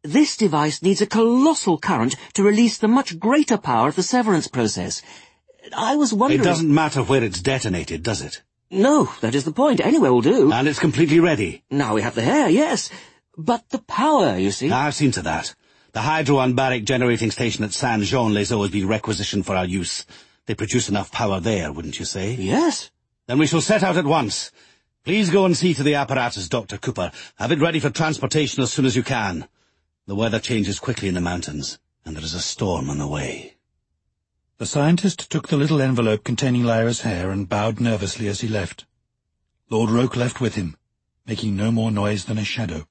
This device needs a colossal current to release the much greater power of the severance process. I was wondering... It doesn't matter where it's detonated, does it? No, that is the point. Anywhere will do. And it's completely ready. Now we have the hair, yes. But the power, you see... I've seen to that. The hydro and baric generating station at Saint-Jean-les-Eaux has been requisitioned for our use. They produce enough power there, wouldn't you say? Yes. Then we shall set out at once. Please go and see to the apparatus, Dr. Cooper. Have it ready for transportation as soon as you can. The weather changes quickly in the mountains, and there is a storm on the way. The scientist took the little envelope containing Lyra's hair and bowed nervously as he left. Lord Roke left with him, making no more noise than a shadow.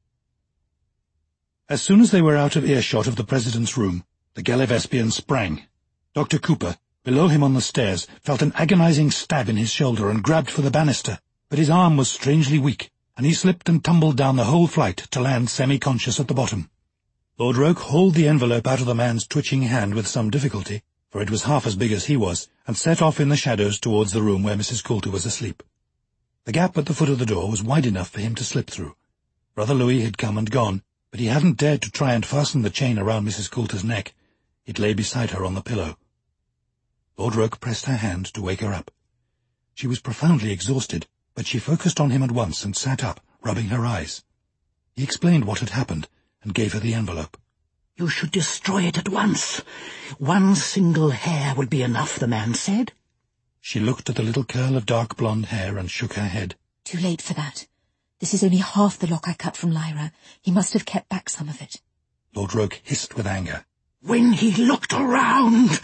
As soon as they were out of earshot of the President's room, the Gallivespian sprang. Dr. Cooper, below him on the stairs, felt an agonizing stab in his shoulder and grabbed for the banister, but his arm was strangely weak, and he slipped and tumbled down the whole flight to land semi-conscious at the bottom. Lord Roke hauled the envelope out of the man's twitching hand with some difficulty, for it was half as big as he was, and set off in the shadows towards the room where Mrs. Coulter was asleep. The gap at the foot of the door was wide enough for him to slip through. Brother Louis had come and gone, but he hadn't dared to try and fasten the chain around Mrs. Coulter's neck. It lay beside her on the pillow. Lord Roke pressed her hand to wake her up. She was profoundly exhausted, but she focused on him at once and sat up, rubbing her eyes. He explained what had happened, and gave her the envelope. "You should destroy it at once. One single hair would be enough," the man said. She looked at the little curl of dark blonde hair and shook her head. "Too late for that. This is only half the lock I cut from Lyra. He must have kept back some of it." Lord Roke hissed with anger. "When he looked around,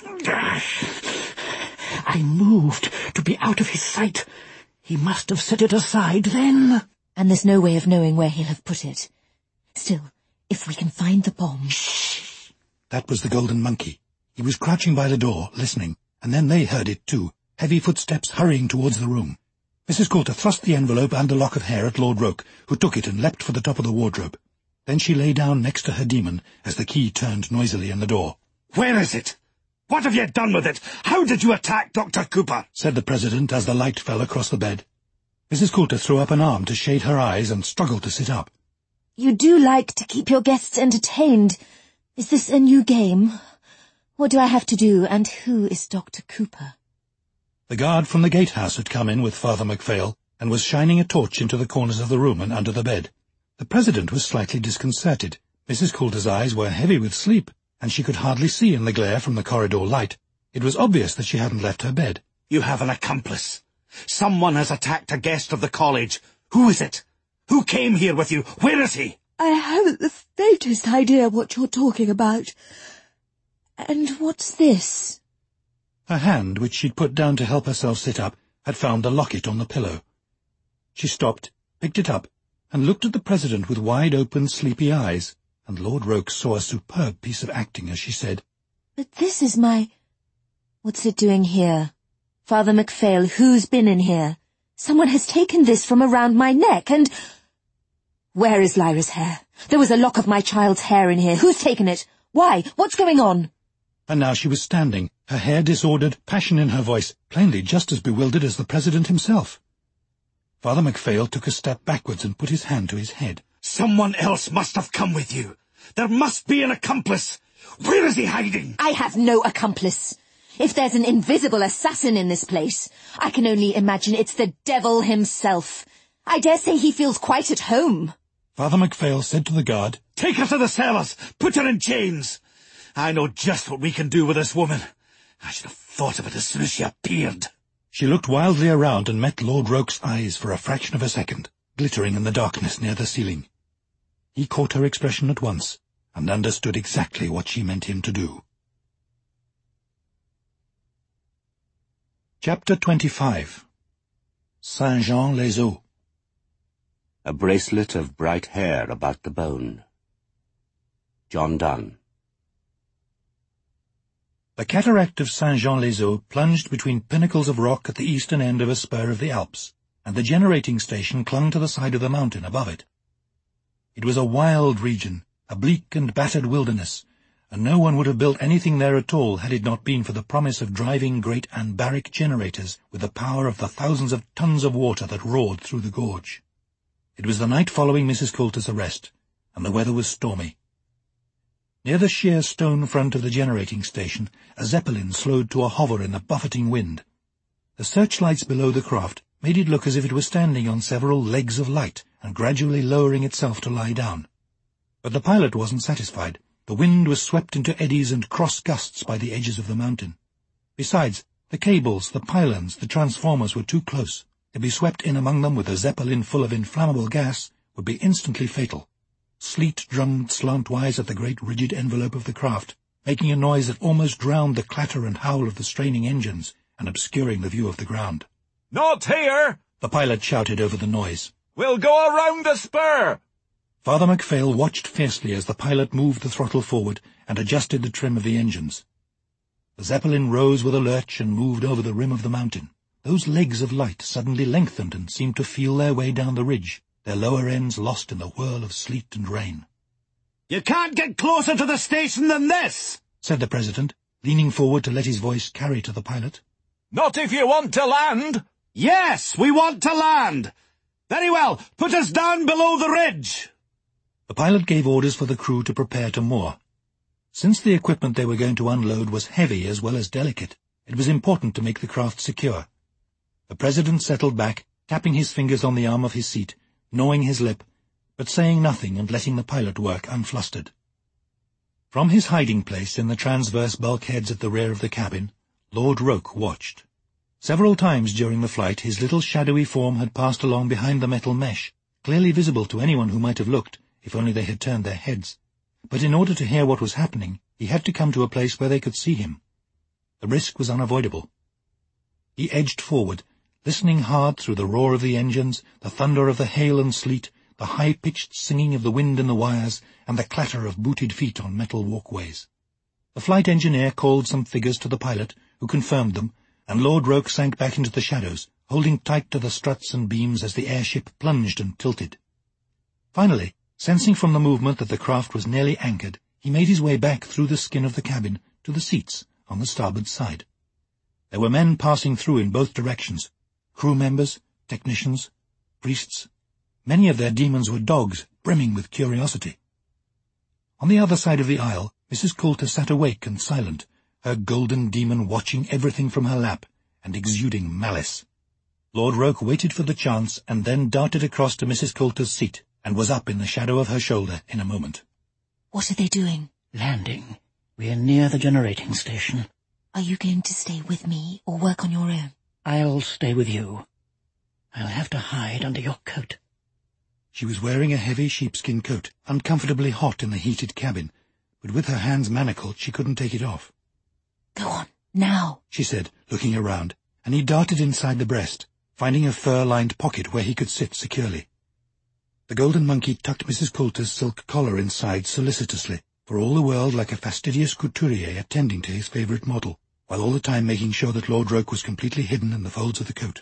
I moved to be out of his sight. He must have set it aside then." "And there's no way of knowing where he'll have put it. Still, if we can find the bomb..." Shh! That was the Golden Monkey. He was crouching by the door, listening, and then they heard it too, heavy footsteps hurrying towards the room. Mrs. Coulter thrust the envelope and the lock of hair at Lord Roke, who took it and leapt for the top of the wardrobe. Then she lay down next to her demon as the key turned noisily in the door. "Where is it? What have you done with it? How did you attack Dr. Cooper?" said the President as the light fell across the bed. Mrs. Coulter threw up an arm to shade her eyes and struggled to sit up. "You do like to keep your guests entertained. Is this a new game? What do I have to do, and who is Dr. Cooper?" The guard from the gatehouse had come in with Father MacPhail and was shining a torch into the corners of the room and under the bed. The President was slightly disconcerted. Mrs. Coulter's eyes were heavy with sleep, and she could hardly see in the glare from the corridor light. It was obvious that she hadn't left her bed. "You have an accomplice. Someone has attacked a guest of the college. Who is it? Who came here with you? Where is he?" "I haven't the faintest idea what you're talking about. And what's this?" Her hand, which she'd put down to help herself sit up, had found the locket on the pillow. She stopped, picked it up, and looked at the President with wide-open, sleepy eyes, and Lord Roke saw a superb piece of acting as she said, "But this is my... What's it doing here? Father MacPhail, who's been in here? Someone has taken this from around my neck, and... Where is Lyra's hair? There was a lock of my child's hair in here. Who's taken it? Why? What's going on?" And now she was standing, her hair disordered, passion in her voice, plainly just as bewildered as the President himself. Father MacPhail took a step backwards and put his hand to his head. "Someone else must have come with you. There must be an accomplice. Where is he hiding?" "I have no accomplice. If there's an invisible assassin in this place, I can only imagine it's the devil himself. I dare say he feels quite at home." Father MacPhail said to the guard, "Take her to the cellars. Put her in chains. I know just what we can do with this woman. I should have thought of it as soon as she appeared." She looked wildly around and met Lord Roke's eyes for a fraction of a second, glittering in the darkness near the ceiling. He caught her expression at once, and understood exactly what she meant him to do. Chapter 25. Saint-Jean-les-Eaux. A bracelet of bright hair about the bone. John Donne. The cataract of Saint-Jean-les-Eaux plunged between pinnacles of rock at the eastern end of a spur of the Alps, and the generating station clung to the side of the mountain above it. It was a wild region, a bleak and battered wilderness, and no one would have built anything there at all had it not been for the promise of driving great anbaric generators with the power of the thousands of tons of water that roared through the gorge. It was the night following Mrs. Coulter's arrest, and the weather was stormy. Near the sheer stone front of the generating station, a Zeppelin slowed to a hover in the buffeting wind. The searchlights below the craft made it look as if it was standing on several legs of light and gradually lowering itself to lie down. But the pilot wasn't satisfied. The wind was swept into eddies and cross gusts by the edges of the mountain. Besides, the cables, the pylons, the transformers were too close. To be swept in among them with a Zeppelin full of inflammable gas would be instantly fatal. Sleet drummed slantwise at the great rigid envelope of the craft, making a noise that almost drowned the clatter and howl of the straining engines and obscuring the view of the ground. "Not here!" the pilot shouted over the noise. "We'll go around the spur!" Father MacPhail watched fiercely as the pilot moved the throttle forward and adjusted the trim of the engines. The Zeppelin rose with a lurch and moved over the rim of the mountain. Those legs of light suddenly lengthened and seemed to feel their way down the ridge, their lower ends lost in the whirl of sleet and rain. "You can't get closer to the station than this," said the President, leaning forward to let his voice carry to the pilot. "Not if you want to land." "Yes, we want to land." "Very well, put us down below the ridge." The pilot gave orders for the crew to prepare to moor. Since the equipment they were going to unload was heavy as well as delicate, it was important to make the craft secure. The President settled back, tapping his fingers on the arm of his seat, gnawing his lip, but saying nothing and letting the pilot work unflustered. From his hiding place in the transverse bulkheads at the rear of the cabin, Lord Roke watched. Several times during the flight his little shadowy form had passed along behind the metal mesh, clearly visible to anyone who might have looked, if only they had turned their heads. But in order to hear what was happening, he had to come to a place where they could see him. The risk was unavoidable. He edged forward, listening hard through the roar of the engines, the thunder of the hail and sleet, the high-pitched singing of the wind in the wires, and the clatter of booted feet on metal walkways. The flight engineer called some figures to the pilot, who confirmed them, and Lord Roke sank back into the shadows, holding tight to the struts and beams as the airship plunged and tilted. Finally, sensing from the movement that the craft was nearly anchored, he made his way back through the skin of the cabin to the seats on the starboard side. There were men passing through in both directions, crew members, technicians, priests. Many of their demons were dogs, brimming with curiosity. On the other side of the aisle, Mrs. Coulter sat awake and silent, her golden demon watching everything from her lap and exuding malice. Lord Roke waited for the chance and then darted across to Mrs. Coulter's seat and was up in the shadow of her shoulder in a moment. What are they doing? Landing. We're near the generating station. Are you going to stay with me or work on your own? I'll stay with you. I'll have to hide under your coat. She was wearing a heavy sheepskin coat, uncomfortably hot in the heated cabin, but with her hands manacled she couldn't take it off. Go on, now, she said, looking around, and he darted inside the breast, finding a fur-lined pocket where he could sit securely. The golden monkey tucked Mrs. Coulter's silk collar inside solicitously, for all the world like a fastidious couturier attending to his favourite model, while all the time making sure that Lord Roke was completely hidden in the folds of the coat.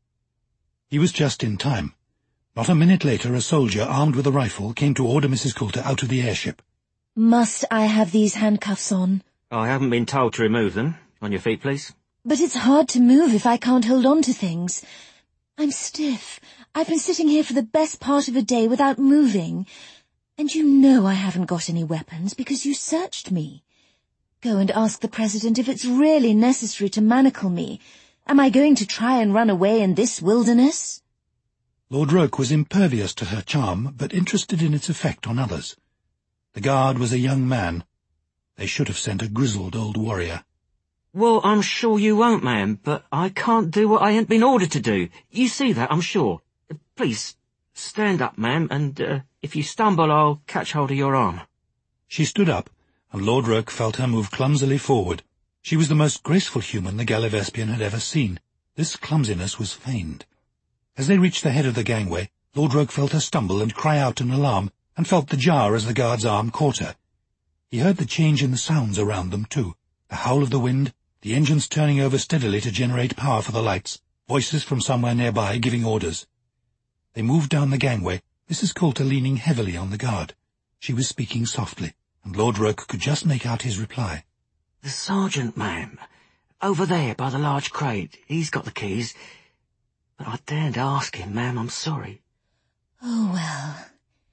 He was just in time. Not a minute later a soldier armed with a rifle came to order Mrs. Coulter out of the airship. Must I have these handcuffs on? I haven't been told to remove them. On your feet, please. But it's hard to move if I can't hold on to things. I'm stiff. I've been sitting here for the best part of a day without moving. And you know I haven't got any weapons because you searched me. Go and ask the President if it's really necessary to manacle me. Am I going to try and run away in this wilderness? Lord Roke was impervious to her charm, but interested in its effect on others. The guard was a young man. They should have sent a grizzled old warrior. Well, I'm sure you won't, ma'am, but I can't do what I ain't been ordered to do. You see that, I'm sure. Please, stand up, ma'am, and if you stumble, I'll catch hold of your arm. She stood up, and Lord Roke felt her move clumsily forward. She was the most graceful human the Gallivespian had ever seen. This clumsiness was feigned. As they reached the head of the gangway, Lord Roke felt her stumble and cry out in alarm, and felt the jar as the guard's arm caught her. He heard the change in the sounds around them, too. The howl of the wind, the engines turning over steadily to generate power for the lights, voices from somewhere nearby giving orders. They moved down the gangway, Mrs. Coulter leaning heavily on the guard. She was speaking softly, and Lord Roke could just make out his reply. The sergeant, ma'am. Over there by the large crate. He's got the keys. But I daren't ask him, ma'am, I'm sorry. Oh, well.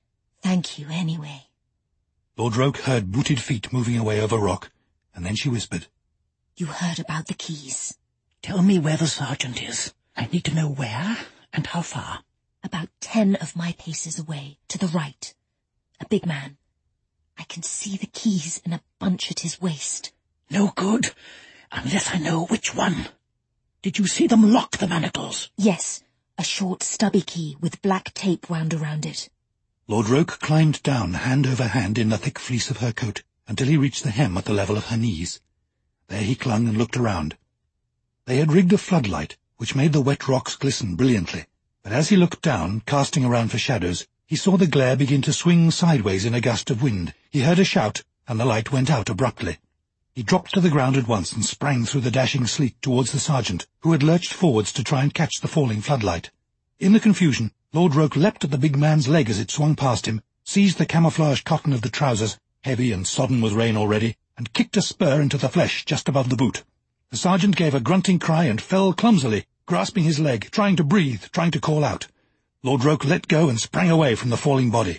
Thank you, anyway. Lord Roke heard booted feet moving away over rock, and then she whispered, You heard about the keys. Tell me where the sergeant is. I need to know where and how far. About 10 of my paces away, to the right. A big man. I can see the keys in a bunch at his waist. No good, unless I know which one. Did you see them lock the manacles? Yes, a short stubby key with black tape wound around it. Lord Roke climbed down hand over hand in the thick fleece of her coat until he reached the hem at the level of her knees. There he clung and looked around. They had rigged a floodlight, which made the wet rocks glisten brilliantly, but as he looked down, casting around for shadows, he saw the glare begin to swing sideways in a gust of wind. He heard a shout, and the light went out abruptly. He dropped to the ground at once and sprang through the dashing sleet towards the sergeant, who had lurched forwards to try and catch the falling floodlight. In the confusion, Lord Roke leapt at the big man's leg as it swung past him, seized the camouflage cotton of the trousers, heavy and sodden with rain already, and kicked a spur into the flesh just above the boot. The sergeant gave a grunting cry and fell clumsily, grasping his leg, trying to breathe, trying to call out. Lord Roke let go and sprang away from the falling body.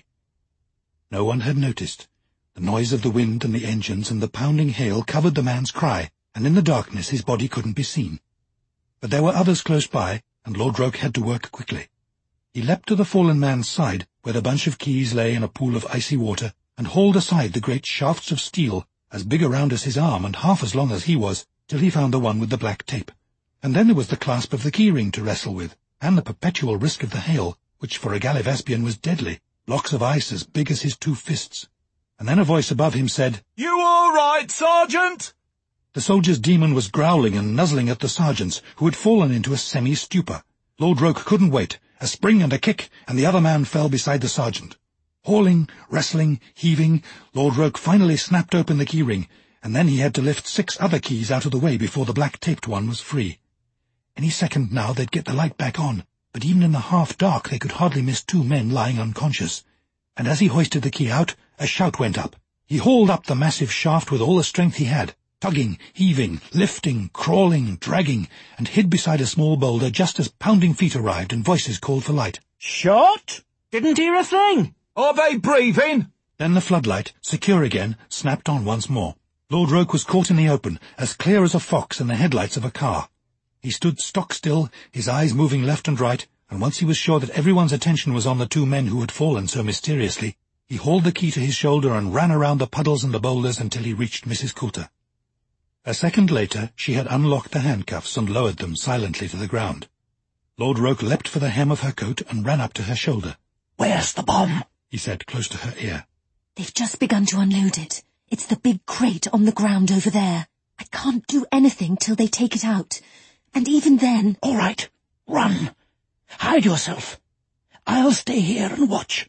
No one had noticed. The noise of the wind and the engines and the pounding hail covered the man's cry, and in the darkness his body couldn't be seen. But there were others close by, and Lord Roke had to work quickly. He leapt to the fallen man's side, where the bunch of keys lay in a pool of icy water, and hauled aside the great shafts of steel, as big around as his arm and half as long as he was, till he found the one with the black tape. And then there was the clasp of the key-ring to wrestle with, and the perpetual risk of the hail, which for a Gallivespian was deadly, blocks of ice as big as his 2 fists. And then a voice above him said, You all right, Sergeant? The soldier's demon was growling and nuzzling at the sergeants, who had fallen into a semi-stupor. Lord Roke couldn't wait. A spring and a kick, and the other man fell beside the sergeant. Hauling, wrestling, heaving, Lord Roke finally snapped open the key-ring, and then he had to lift 6 other keys out of the way before the black-taped one was free. Any second now they'd get the light back on, but even in the half-dark they could hardly miss 2 men lying unconscious. And as he hoisted the key out, a shout went up. He hauled up the massive shaft with all the strength he had, tugging, heaving, lifting, crawling, dragging, and hid beside a small boulder just as pounding feet arrived and voices called for light. Shot? Didn't hear a thing. Are they breathing? Then the floodlight, secure again, snapped on once more. Lord Roke was caught in the open, as clear as a fox in the headlights of a car. He stood stock still, his eyes moving left and right, and once he was sure that everyone's attention was on the 2 men who had fallen so mysteriously, he hauled the key to his shoulder and ran around the puddles and the boulders until he reached Mrs. Coulter. A second later, she had unlocked the handcuffs and lowered them silently to the ground. Lord Roke leapt for the hem of her coat and ran up to her shoulder. Where's the bomb? He said close to her ear. They've just begun to unload it. It's the big crate on the ground over there. I can't do anything till they take it out. And even then... All right, run. Hide yourself. I'll stay here and watch.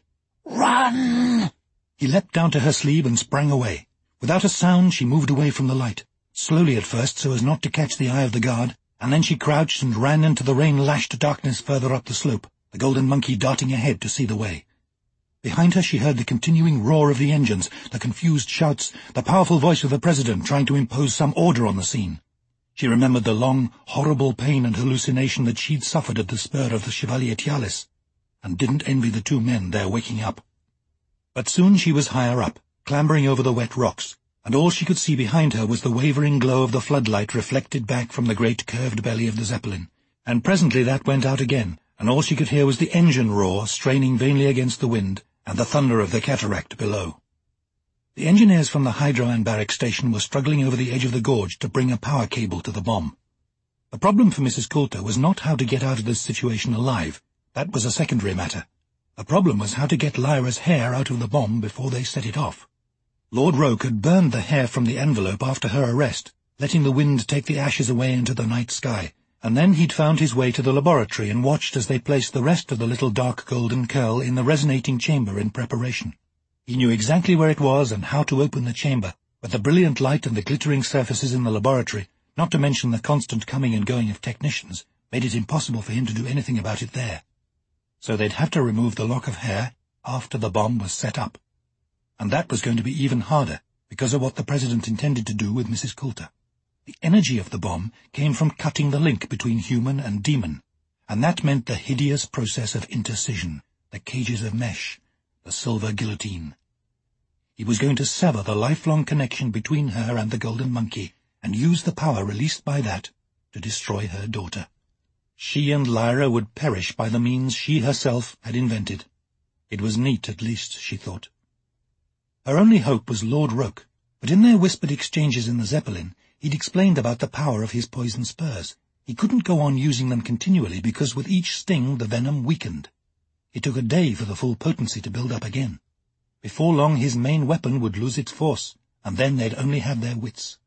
Run! He leapt down to her sleeve and sprang away. Without a sound, she moved away from the light. Slowly at first, so as not to catch the eye of the guard, and then she crouched and ran into the rain-lashed darkness further up the slope, the golden monkey darting ahead to see the way. Behind her she heard the continuing roar of the engines, the confused shouts, the powerful voice of the President trying to impose some order on the scene. She remembered the long, horrible pain and hallucination that she'd suffered at the spur of the Chevalier Tialis, and didn't envy the 2 men there waking up. But soon she was higher up, clambering over the wet rocks, and all she could see behind her was the wavering glow of the floodlight reflected back from the great curved belly of the Zeppelin. And presently that went out again, and all she could hear was the engine roar straining vainly against the wind, and the thunder of the cataract below. The engineers from the Hydro and Barrack station were struggling over the edge of the gorge to bring a power cable to the bomb. The problem for Mrs. Coulter was not how to get out of this situation alive. That was a secondary matter. The problem was how to get Lyra's hair out of the bomb before they set it off. Lord Roke had burned the hair from the envelope after her arrest, letting the wind take the ashes away into the night sky, and then he'd found his way to the laboratory and watched as they placed the rest of the little dark golden curl in the resonating chamber in preparation. He knew exactly where it was and how to open the chamber, but the brilliant light and the glittering surfaces in the laboratory, not to mention the constant coming and going of technicians, made it impossible for him to do anything about it there. So they'd have to remove the lock of hair after the bomb was set up. And that was going to be even harder, because of what the President intended to do with Mrs. Coulter. The energy of the bomb came from cutting the link between human and demon, and that meant the hideous process of intercision, the cages of mesh, the silver guillotine. He was going to sever the lifelong connection between her and the golden monkey, and use the power released by that to destroy her daughter. She and Lyra would perish by the means she herself had invented. It was neat, at least, she thought. Her only hope was Lord Roke, but in their whispered exchanges in the Zeppelin, he'd explained about the power of his poison spurs. He couldn't go on using them continually because with each sting the venom weakened. It took a day for the full potency to build up again. Before long his main weapon would lose its force, and then they'd only have their wits.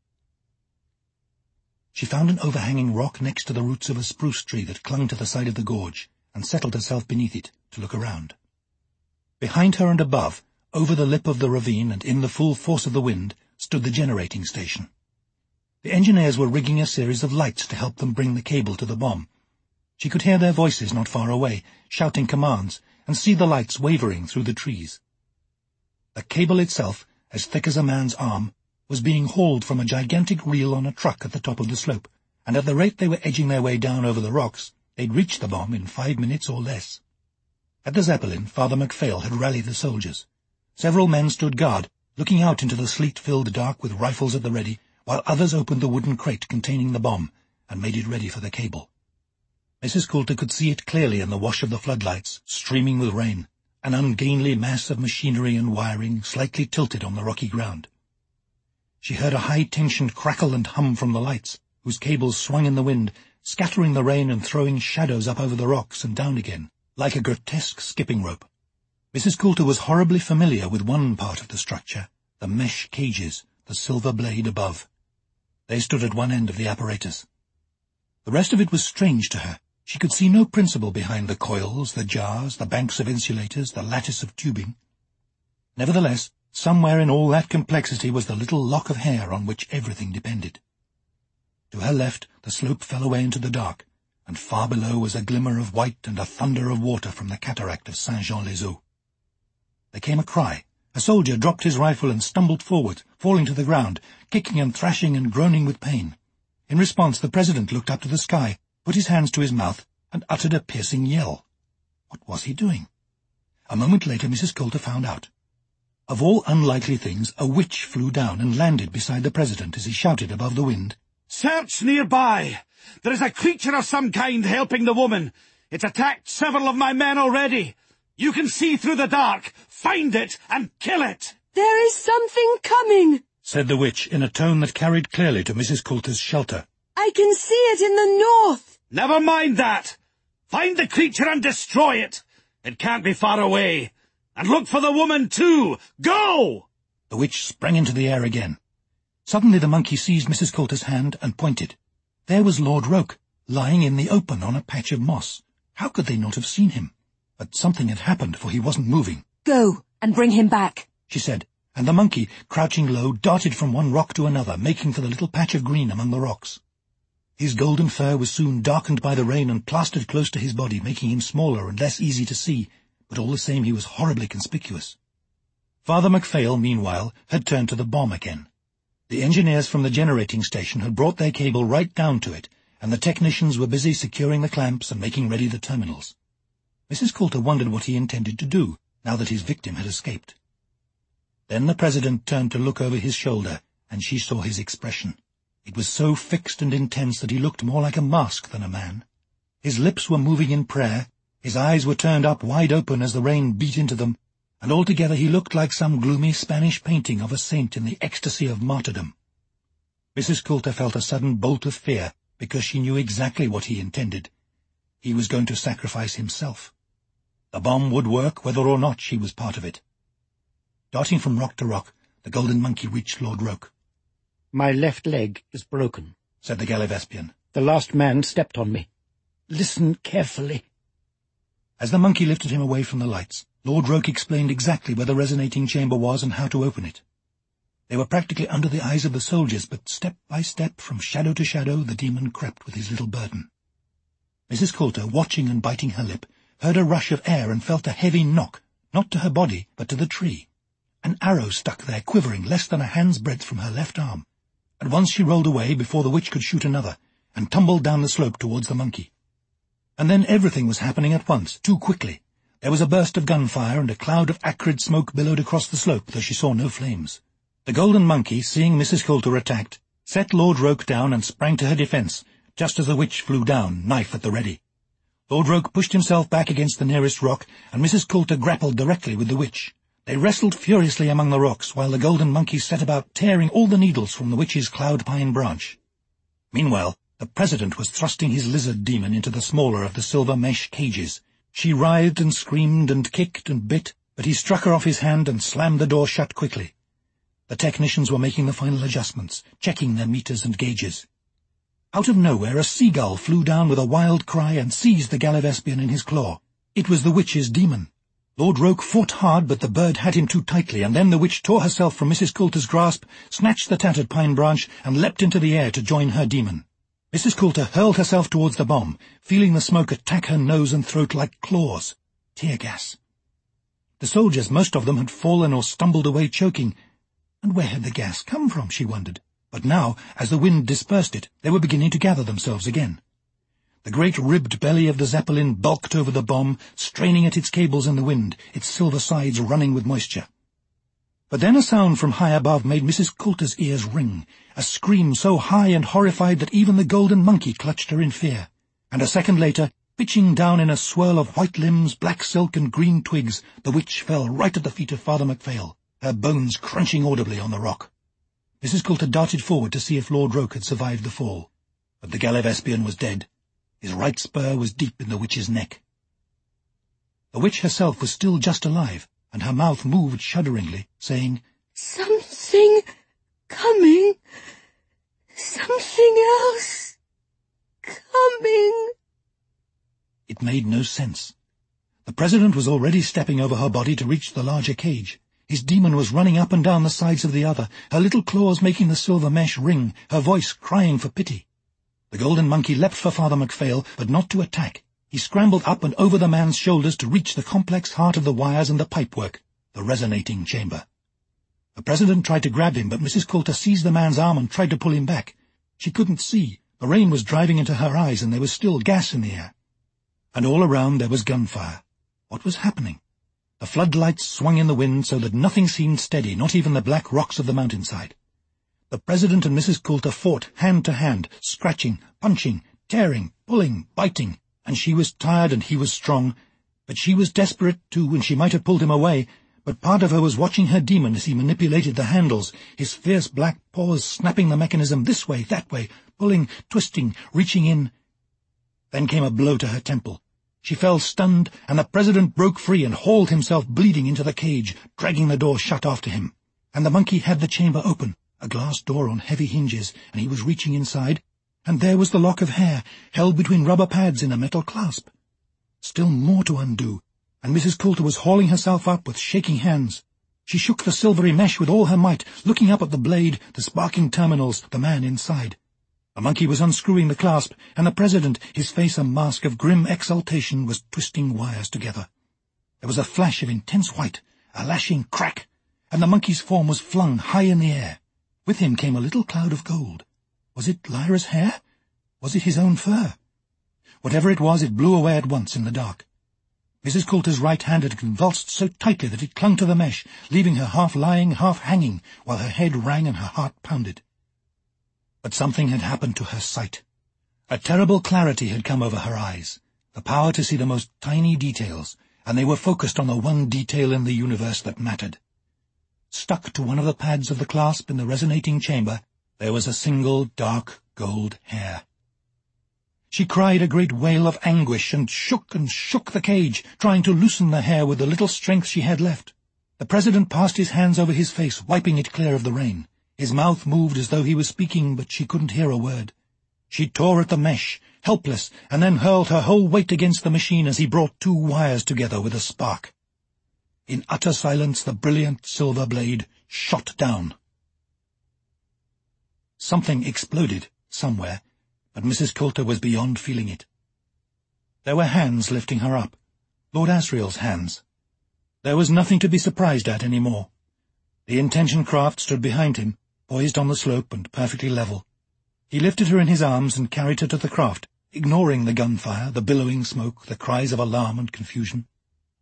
She found an overhanging rock next to the roots of a spruce tree that clung to the side of the gorge, and settled herself beneath it to look around. Behind her and above, over the lip of the ravine and in the full force of the wind, stood the generating station. The engineers were rigging a series of lights to help them bring the cable to the bomb. She could hear their voices not far away, shouting commands, and see the lights wavering through the trees. The cable itself, as thick as a man's arm, was being hauled from a gigantic reel on a truck at the top of the slope, and at the rate they were edging their way down over the rocks, they'd reach the bomb in 5 minutes or less. At the Zeppelin, Father MacPhail had rallied the soldiers. Several men stood guard, looking out into the sleet-filled dark with rifles at the ready, while others opened the wooden crate containing the bomb and made it ready for the cable. Mrs. Coulter could see it clearly in the wash of the floodlights, streaming with rain, an ungainly mass of machinery and wiring slightly tilted on the rocky ground. She heard a high-tensioned crackle and hum from the lights, whose cables swung in the wind, scattering the rain and throwing shadows up over the rocks and down again, like a grotesque skipping rope. Mrs. Coulter was horribly familiar with one part of the structure, the mesh cages, the silver blade above. They stood at one end of the apparatus. The rest of it was strange to her. She could see no principle behind the coils, the jars, the banks of insulators, the lattice of tubing. Nevertheless, somewhere in all that complexity was the little lock of hair on which everything depended. To her left, the slope fell away into the dark, and far below was a glimmer of white and a thunder of water from the cataract of Saint-Jean-les-Eaux. There came a cry. A soldier dropped his rifle and stumbled forward, falling to the ground, kicking and thrashing and groaning with pain. In response, the President looked up to the sky, put his hands to his mouth, and uttered a piercing yell. What was he doing? A moment later, Mrs. Coulter found out. Of all unlikely things, a witch flew down and landed beside the President as he shouted above the wind, "Search nearby! There is a creature of some kind helping the woman. It's attacked several of my men already. You can see through the dark. Find it and kill it!" There is something coming, said the witch in a tone that carried clearly to Mrs. Coulter's shelter. I can see it in the north. Never mind that. Find the creature and destroy it. It can't be far away. And look for the woman too. Go! The witch sprang into the air again. Suddenly the monkey seized Mrs. Coulter's hand and pointed. There was Lord Roke, lying in the open on a patch of moss. How could they not have seen him? But something had happened, for he wasn't moving. Go and bring him back, she said, and the monkey, crouching low, darted from one rock to another, making for the little patch of green among the rocks. His golden fur was soon darkened by the rain and plastered close to his body, making him smaller and less easy to see, but all the same he was horribly conspicuous. Father MacPhail, meanwhile, had turned to the bomb again. The engineers from the generating station had brought their cable right down to it, and the technicians were busy securing the clamps and making ready the terminals. Mrs. Coulter wondered what he intended to do, now that his victim had escaped. Then the President turned to look over his shoulder, and she saw his expression. It was so fixed and intense that he looked more like a mask than a man. His lips were moving in prayer, his eyes were turned up wide open as the rain beat into them, and altogether he looked like some gloomy Spanish painting of a saint in the ecstasy of martyrdom. Mrs. Coulter felt a sudden bolt of fear, because she knew exactly what he intended. He was going to sacrifice himself. The bomb would work whether or not she was part of it. Darting from rock to rock, the golden monkey reached Lord Roke. My left leg is broken, said the Gallivespian. The last man stepped on me. Listen carefully. As the monkey lifted him away from the lights, Lord Roke explained exactly where the resonating chamber was and how to open it. They were practically under the eyes of the soldiers, but step by step, from shadow to shadow, the demon crept with his little burden. Mrs. Coulter, watching and biting her lip, heard a rush of air and felt a heavy knock, not to her body, but to the tree. An arrow stuck there, quivering less than a hand's breadth from her left arm. At once she rolled away before the witch could shoot another, and tumbled down the slope towards the monkey. And then everything was happening at once, too quickly. There was a burst of gunfire, and a cloud of acrid smoke billowed across the slope, though she saw no flames. The Golden Monkey, seeing Mrs. Coulter attacked, set Lord Roke down and sprang to her defence, just as the witch flew down, knife at the ready. Lord Roke pushed himself back against the nearest rock, and Mrs. Coulter grappled directly with the witch. They wrestled furiously among the rocks, while the Golden Monkey set about tearing all the needles from the witch's cloud pine branch. Meanwhile, the President was thrusting his lizard demon into the smaller of the silver mesh cages. She writhed and screamed and kicked and bit, but he struck her off his hand and slammed the door shut quickly. The technicians were making the final adjustments, checking their meters and gauges. Out of nowhere a seagull flew down with a wild cry and seized the Gallivespian in his claw. It was the witch's demon. Lord Roke fought hard, but the bird had him too tightly, and then the witch tore herself from Mrs. Coulter's grasp, snatched the tattered pine branch, and leapt into the air to join her demon. Mrs. Coulter hurled herself towards the bomb, feeling the smoke attack her nose and throat like claws. Tear gas. The soldiers, most of them, had fallen or stumbled away choking. And where had the gas come from, she wondered. But now, as the wind dispersed it, they were beginning to gather themselves again. The great ribbed belly of the Zeppelin bulked over the bomb, straining at its cables in the wind, its silver sides running with moisture. But then a sound from high above made Mrs. Coulter's ears ring, a scream so high and horrified that even the Golden Monkey clutched her in fear. And a second later, pitching down in a swirl of white limbs, black silk and green twigs, the witch fell right at the feet of Father MacPhail, her bones crunching audibly on the rock. Mrs. Coulter darted forward to see if Lord Roke had survived the fall. But the Gallivespian was dead. His right spur was deep in the witch's neck. The witch herself was still just alive, and her mouth moved shudderingly, saying, "Something coming. Something else coming." It made no sense. The President was already stepping over her body to reach the larger cage. His demon was running up and down the sides of the other, her little claws making the silver mesh ring, her voice crying for pity. The Golden Monkey leapt for Father MacPhail, but not to attack. He scrambled up and over the man's shoulders to reach the complex heart of the wires and the pipework, the resonating chamber. The President tried to grab him, but Mrs. Coulter seized the man's arm and tried to pull him back. She couldn't see. The rain was driving into her eyes, and there was still gas in the air. And all around there was gunfire. What was happening? The floodlights swung in the wind so that nothing seemed steady, not even the black rocks of the mountainside. The President and Mrs. Coulter fought hand to hand, scratching, punching, tearing, pulling, biting, and she was tired and he was strong. But she was desperate too, and she might have pulled him away, but part of her was watching her demon as he manipulated the handles, his fierce black paws snapping the mechanism this way, that way, pulling, twisting, reaching in. Then came a blow to her temple. She fell stunned, and the President broke free and hauled himself bleeding into the cage, dragging the door shut after him. And the monkey had the chamber open, a glass door on heavy hinges, and he was reaching inside, and there was the lock of hair, held between rubber pads in a metal clasp. Still more to undo, and Mrs. Coulter was hauling herself up with shaking hands. She shook the silvery mesh with all her might, looking up at the blade, the sparking terminals, the man inside. The monkey was unscrewing the clasp, and the President, his face a mask of grim exultation, was twisting wires together. There was a flash of intense white, a lashing crack, and the monkey's form was flung high in the air. With him came a little cloud of gold. Was it Lyra's hair? Was it his own fur? Whatever it was, it blew away at once in the dark. Mrs. Coulter's right hand had convulsed so tightly that it clung to the mesh, leaving her half lying, half hanging, while her head rang and her heart pounded. But something had happened to her sight. A terrible clarity had come over her eyes, the power to see the most tiny details, and they were focused on the one detail in the universe that mattered. Stuck to one of the pads of the clasp in the resonating chamber, there was a single dark gold hair. She cried a great wail of anguish and shook the cage, trying to loosen the hair with the little strength she had left. The President passed his hands over his face, wiping it clear of the rain. His mouth moved as though he was speaking, but she couldn't hear a word. She tore at the mesh, helpless, and then hurled her whole weight against the machine as he brought two wires together with a spark. In utter silence, the brilliant silver blade shot down. Something exploded somewhere, but Mrs. Coulter was beyond feeling it. There were hands lifting her up, Lord Asriel's hands. There was nothing to be surprised at any more. The Intention craft stood behind him, poised on the slope and perfectly level. He lifted her in his arms and carried her to the craft, ignoring the gunfire, the billowing smoke, the cries of alarm and confusion.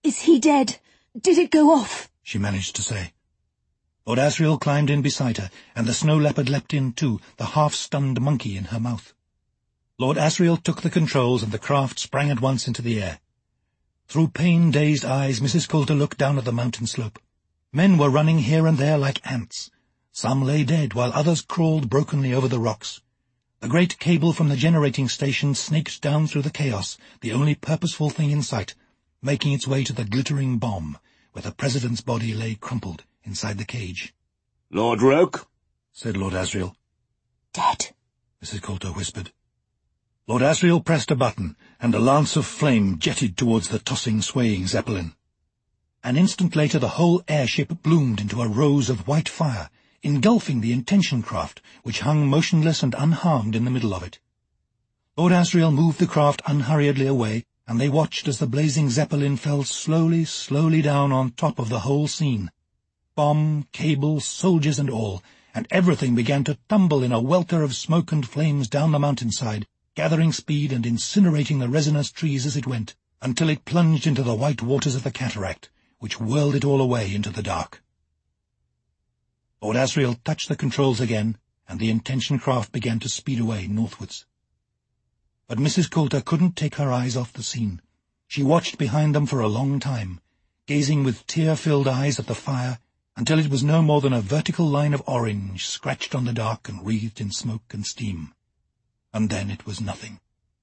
Is he dead? Did it go off? she managed to say. Lord Asriel climbed in beside her, and the snow leopard leapt in too, the half-stunned monkey in her mouth. Lord Asriel took the controls, and the craft sprang at once into the air. Through pain-dazed eyes, Mrs. Coulter looked down at the mountain slope. Men were running here and there like ants. Some lay dead, while others crawled brokenly over the rocks. The great cable from the generating station snaked down through the chaos, the only purposeful thing in sight, making its way to the glittering bomb, where the President's body lay crumpled inside the cage. Lord Roke, said Lord Asriel. Dead, Mrs. Coulter whispered. Lord Asriel pressed a button, and a lance of flame jetted towards the tossing, swaying Zeppelin. An instant later the whole airship bloomed into a rose of white fire, engulfing the Intention craft, which hung motionless and unharmed in the middle of it. Lord Asriel moved the craft unhurriedly away, and they watched as the blazing Zeppelin fell slowly, slowly down on top of the whole scene. Bomb, cable, soldiers and all, and everything began to tumble in a welter of smoke and flames down the mountainside, gathering speed and incinerating the resinous trees as it went, until it plunged into the white waters of the cataract, which whirled it all away into the dark. Lord Asriel touched the controls again, and the Intention craft began to speed away northwards. But Mrs. Coulter couldn't take her eyes off the scene. She watched behind them for a long time, gazing with tear-filled eyes at the fire, until it was no more than a vertical line of orange scratched on the dark and wreathed in smoke and steam. And then it was nothing.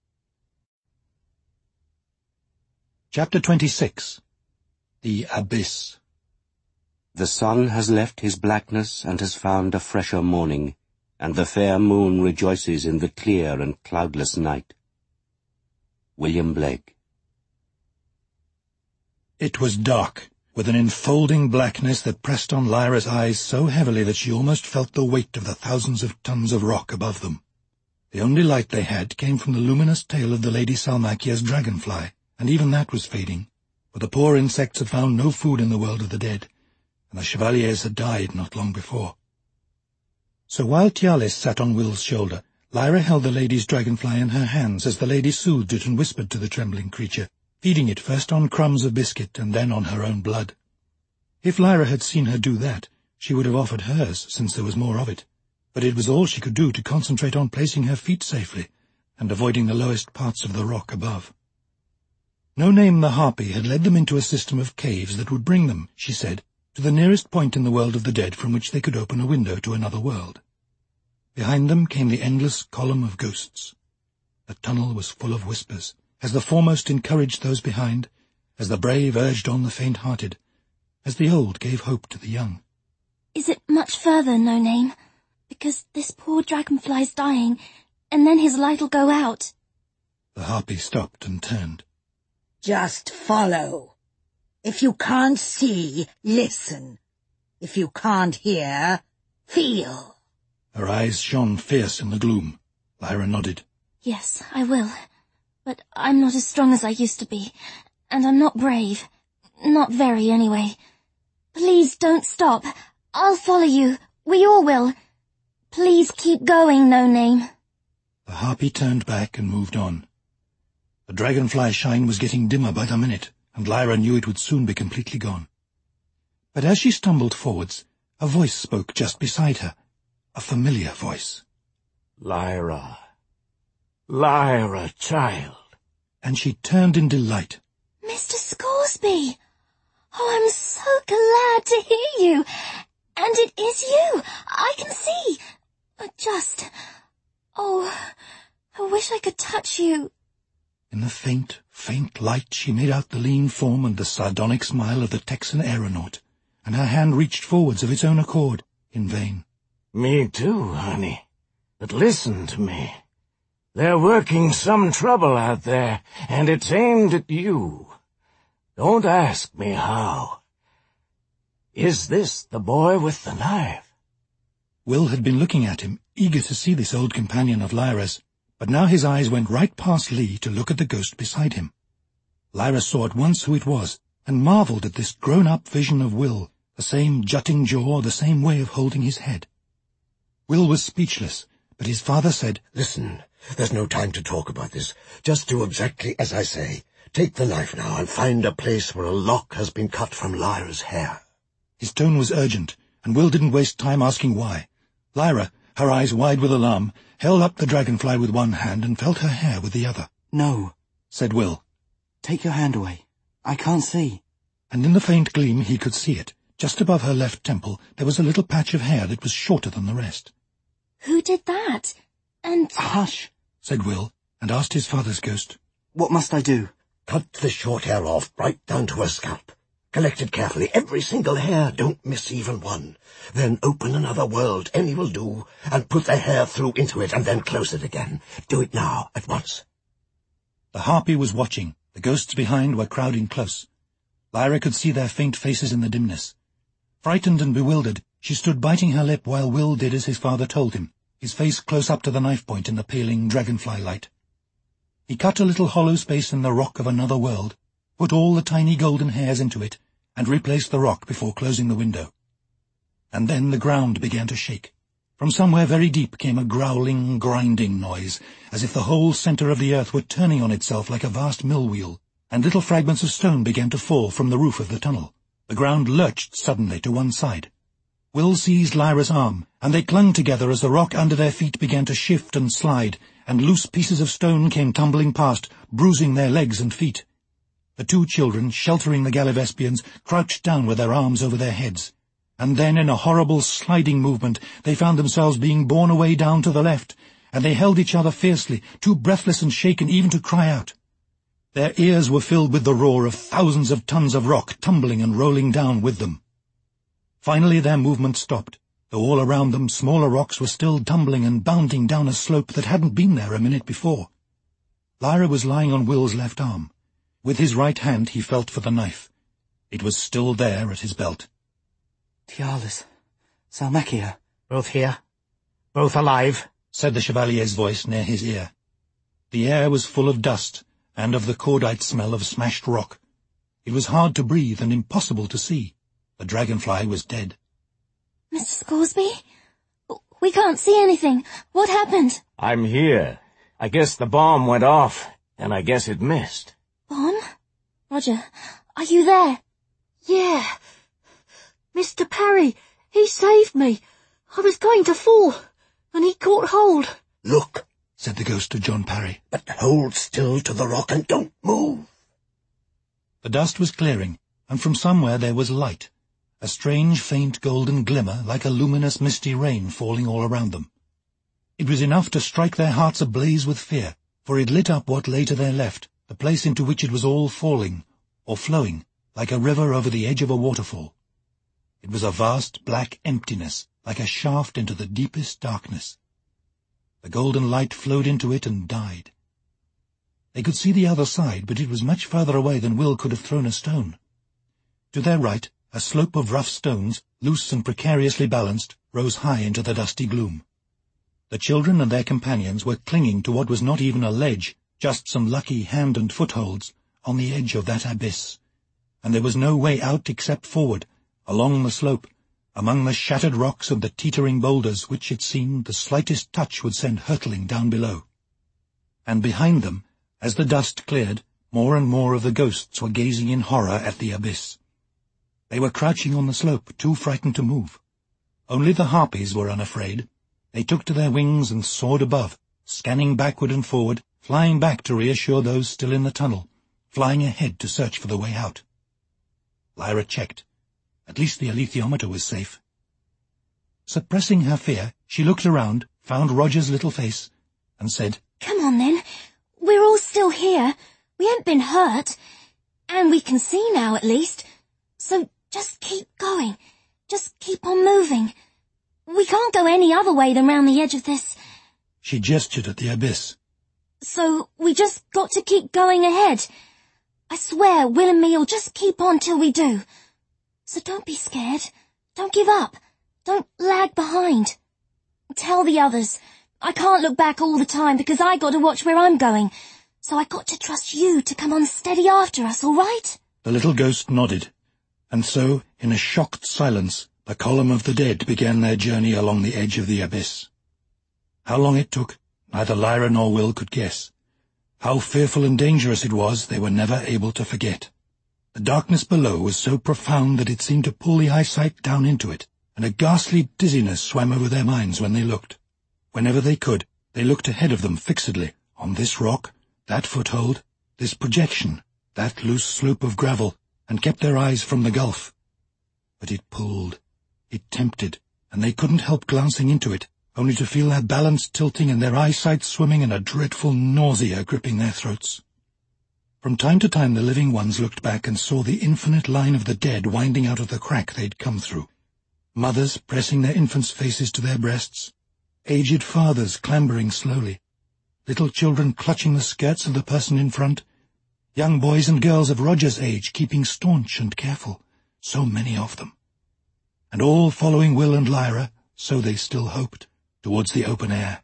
Chapter 26. The Abyss. the sun has left his blackness and has found a fresher morning, and the fair moon rejoices in the clear and cloudless night. William Blake. It was dark, with an enfolding blackness that pressed on Lyra's eyes so heavily that she almost felt the weight of the thousands of tons of rock above them. The only light they had came from the luminous tail of the Lady Salmacia's dragonfly, and even that was fading, for the poor insects had found no food in the world of the dead, and the Chevaliers had died not long before. So while Tialis sat on Will's shoulder, Lyra held the lady's dragonfly in her hands as the lady soothed it and whispered to the trembling creature, feeding it first on crumbs of biscuit and then on her own blood. If Lyra had seen her do that, she would have offered hers, since there was more of it, but it was all she could do to concentrate on placing her feet safely and avoiding the lowest parts of the rock above. No Name the Harpy had led them into a system of caves that would bring them, she said, to the nearest point in the world of the dead from which they could open a window to another world. Behind them came the endless column of ghosts. The tunnel was full of whispers, as the foremost encouraged those behind, as the brave urged on the faint-hearted, as the old gave hope to the young. Is it much further, No Name? Because this poor dragonfly's dying, and then his light'll go out. The harpy stopped and turned. Just follow. If you can't see, listen. If you can't hear, feel. Her eyes shone fierce in the gloom. Lyra nodded. Yes, I will. But I'm not as strong as I used to be, and I'm not brave. Not very, anyway. Please don't stop. I'll follow you. We all will. Please keep going, No Name. The harpy turned back and moved on. The dragonfly's shine was getting dimmer by the minute, and Lyra knew it would soon be completely gone. But as she stumbled forwards, a voice spoke just beside her, a familiar voice. Lyra. Lyra, child. And she turned in delight. Mr. Scoresby! Oh, I'm so glad to hear you. And it is you. I can see. Oh, I wish I could touch you. In the faint, faint light she made out the lean form and the sardonic smile of the Texan aeronaut, and her hand reached forwards of its own accord, in vain. Me too, honey. But listen to me. They're working some trouble out there, and it's aimed at you. Don't ask me how. Is this the boy with the knife? Will had been looking at him, eager to see this old companion of Lyra's, but now his eyes went right past Lee to look at the ghost beside him. Lyra saw at once who it was, and marvelled at this grown-up vision of Will, the same jutting jaw, the same way of holding his head. Will was speechless, but his father said, Listen, there's no time to talk about this. Just do exactly as I say. Take the knife now and find a place where a lock has been cut from Lyra's hair. His tone was urgent, and Will didn't waste time asking why. Lyra, her eyes wide with alarm, held up the dragonfly with one hand and felt her hair with the other. "No," said Will. "Take your hand away. I can't see." And in the faint gleam he could see it. Just above her left temple there was a little patch of hair that was shorter than the rest. Who did that? And... "Hush," said Will, and asked his father's ghost. "What must I do?" Cut the short hair off right down to her scalp. Collect it carefully, every single hair, don't miss even one. Then open another world, any will do, and put the hair through into it, and then close it again. Do it now, at once. The harpy was watching. The ghosts behind were crowding close. Lyra could see their faint faces in the dimness. Frightened and bewildered, she stood biting her lip while Will did as his father told him, his face close up to the knife point in the paling dragonfly light. He cut a little hollow space in the rock of another world, put all the tiny golden hairs into it, and replaced the rock before closing the window. And then the ground began to shake. From somewhere very deep came a growling, grinding noise, as if the whole centre of the earth were turning on itself like a vast mill wheel, and little fragments of stone began to fall from the roof of the tunnel. The ground lurched suddenly to one side. Will seized Lyra's arm, and they clung together as the rock under their feet began to shift and slide, and loose pieces of stone came tumbling past, bruising their legs and feet. The two children, sheltering the Gallivespians, crouched down with their arms over their heads. And then, in a horrible sliding movement, they found themselves being borne away down to the left, and they held each other fiercely, too breathless and shaken even to cry out. Their ears were filled with the roar of thousands of tons of rock tumbling and rolling down with them. Finally their movement stopped, though all around them smaller rocks were still tumbling and bounding down a slope that hadn't been there a minute before. Lyra was lying on Will's left arm. With his right hand he felt for the knife. It was still there at his belt. "Tialis, Salmakia." "Both here? Both alive?" said the Chevalier's voice near his ear. The air was full of dust, and of the cordite smell of smashed rock. It was hard to breathe and impossible to see. The dragonfly was dead. Mr. Scoresby? We can't see anything. What happened? I'm here. I guess the bomb went off, and I guess it missed. Bomb? Roger, are you there? Yeah. Mr. Parry, he saved me. I was going to fall, and he caught hold. Look, said the ghost to John Parry. But hold still to the rock and don't move. The dust was clearing, and from somewhere there was light, a strange faint golden glimmer like a luminous misty rain falling all around them. It was enough to strike their hearts ablaze with fear, for it lit up what lay to their left, the place into which it was all falling, or flowing, like a river over the edge of a waterfall. It was a vast black emptiness, like a shaft into the deepest darkness. The golden light flowed into it and died. They could see the other side, but it was much further away than Will could have thrown a stone. To their right, a slope of rough stones, loose and precariously balanced, rose high into the dusty gloom. The children and their companions were clinging to what was not even a ledge, just some lucky hand and footholds, on the edge of that abyss, and there was no way out except forward, along the slope, among the shattered rocks and the teetering boulders which, it seemed, the slightest touch would send hurtling down below. And behind them, as the dust cleared, more and more of the ghosts were gazing in horror at the abyss. They were crouching on the slope, too frightened to move. Only the harpies were unafraid. They took to their wings and soared above, scanning backward and forward, flying back to reassure those still in the tunnel, flying ahead to search for the way out. Lyra checked. At least the alethiometer was safe. Suppressing her fear, she looked around, found Roger's little face, and said, "Come on, then. We're all still here. We ain't been hurt. And we can see now, at least. So just keep going. Just keep on moving. We can't go any other way than round the edge of this." She gestured at the abyss. "So we just got to keep going ahead. I swear Will and me'll just keep on till we do. So don't be scared. Don't give up. Don't lag behind. Tell the others. I can't look back all the time because I got to watch where I'm going. So I got to trust you to come on steady after us, all right?" The little ghost nodded, and so, in a shocked silence, the column of the dead began their journey along the edge of the abyss. How long it took, neither Lyra nor Will could guess. How fearful and dangerous it was, they were never able to forget. The darkness below was so profound that it seemed to pull the eyesight down into it, and a ghastly dizziness swam over their minds when they looked. Whenever they could, they looked ahead of them fixedly, on this rock, that foothold, this projection, that loose slope of gravel, and kept their eyes from the gulf. But it pulled, it tempted, and they couldn't help glancing into it, only to feel their balance tilting and their eyesight swimming and a dreadful nausea gripping their throats. From time to time the living ones looked back and saw the infinite line of the dead winding out of the crack they'd come through. Mothers pressing their infants' faces to their breasts, aged fathers clambering slowly, little children clutching the skirts of the person in front, young boys and girls of Roger's age keeping staunch and careful, so many of them. And all following Will and Lyra, so they still hoped, towards the open air.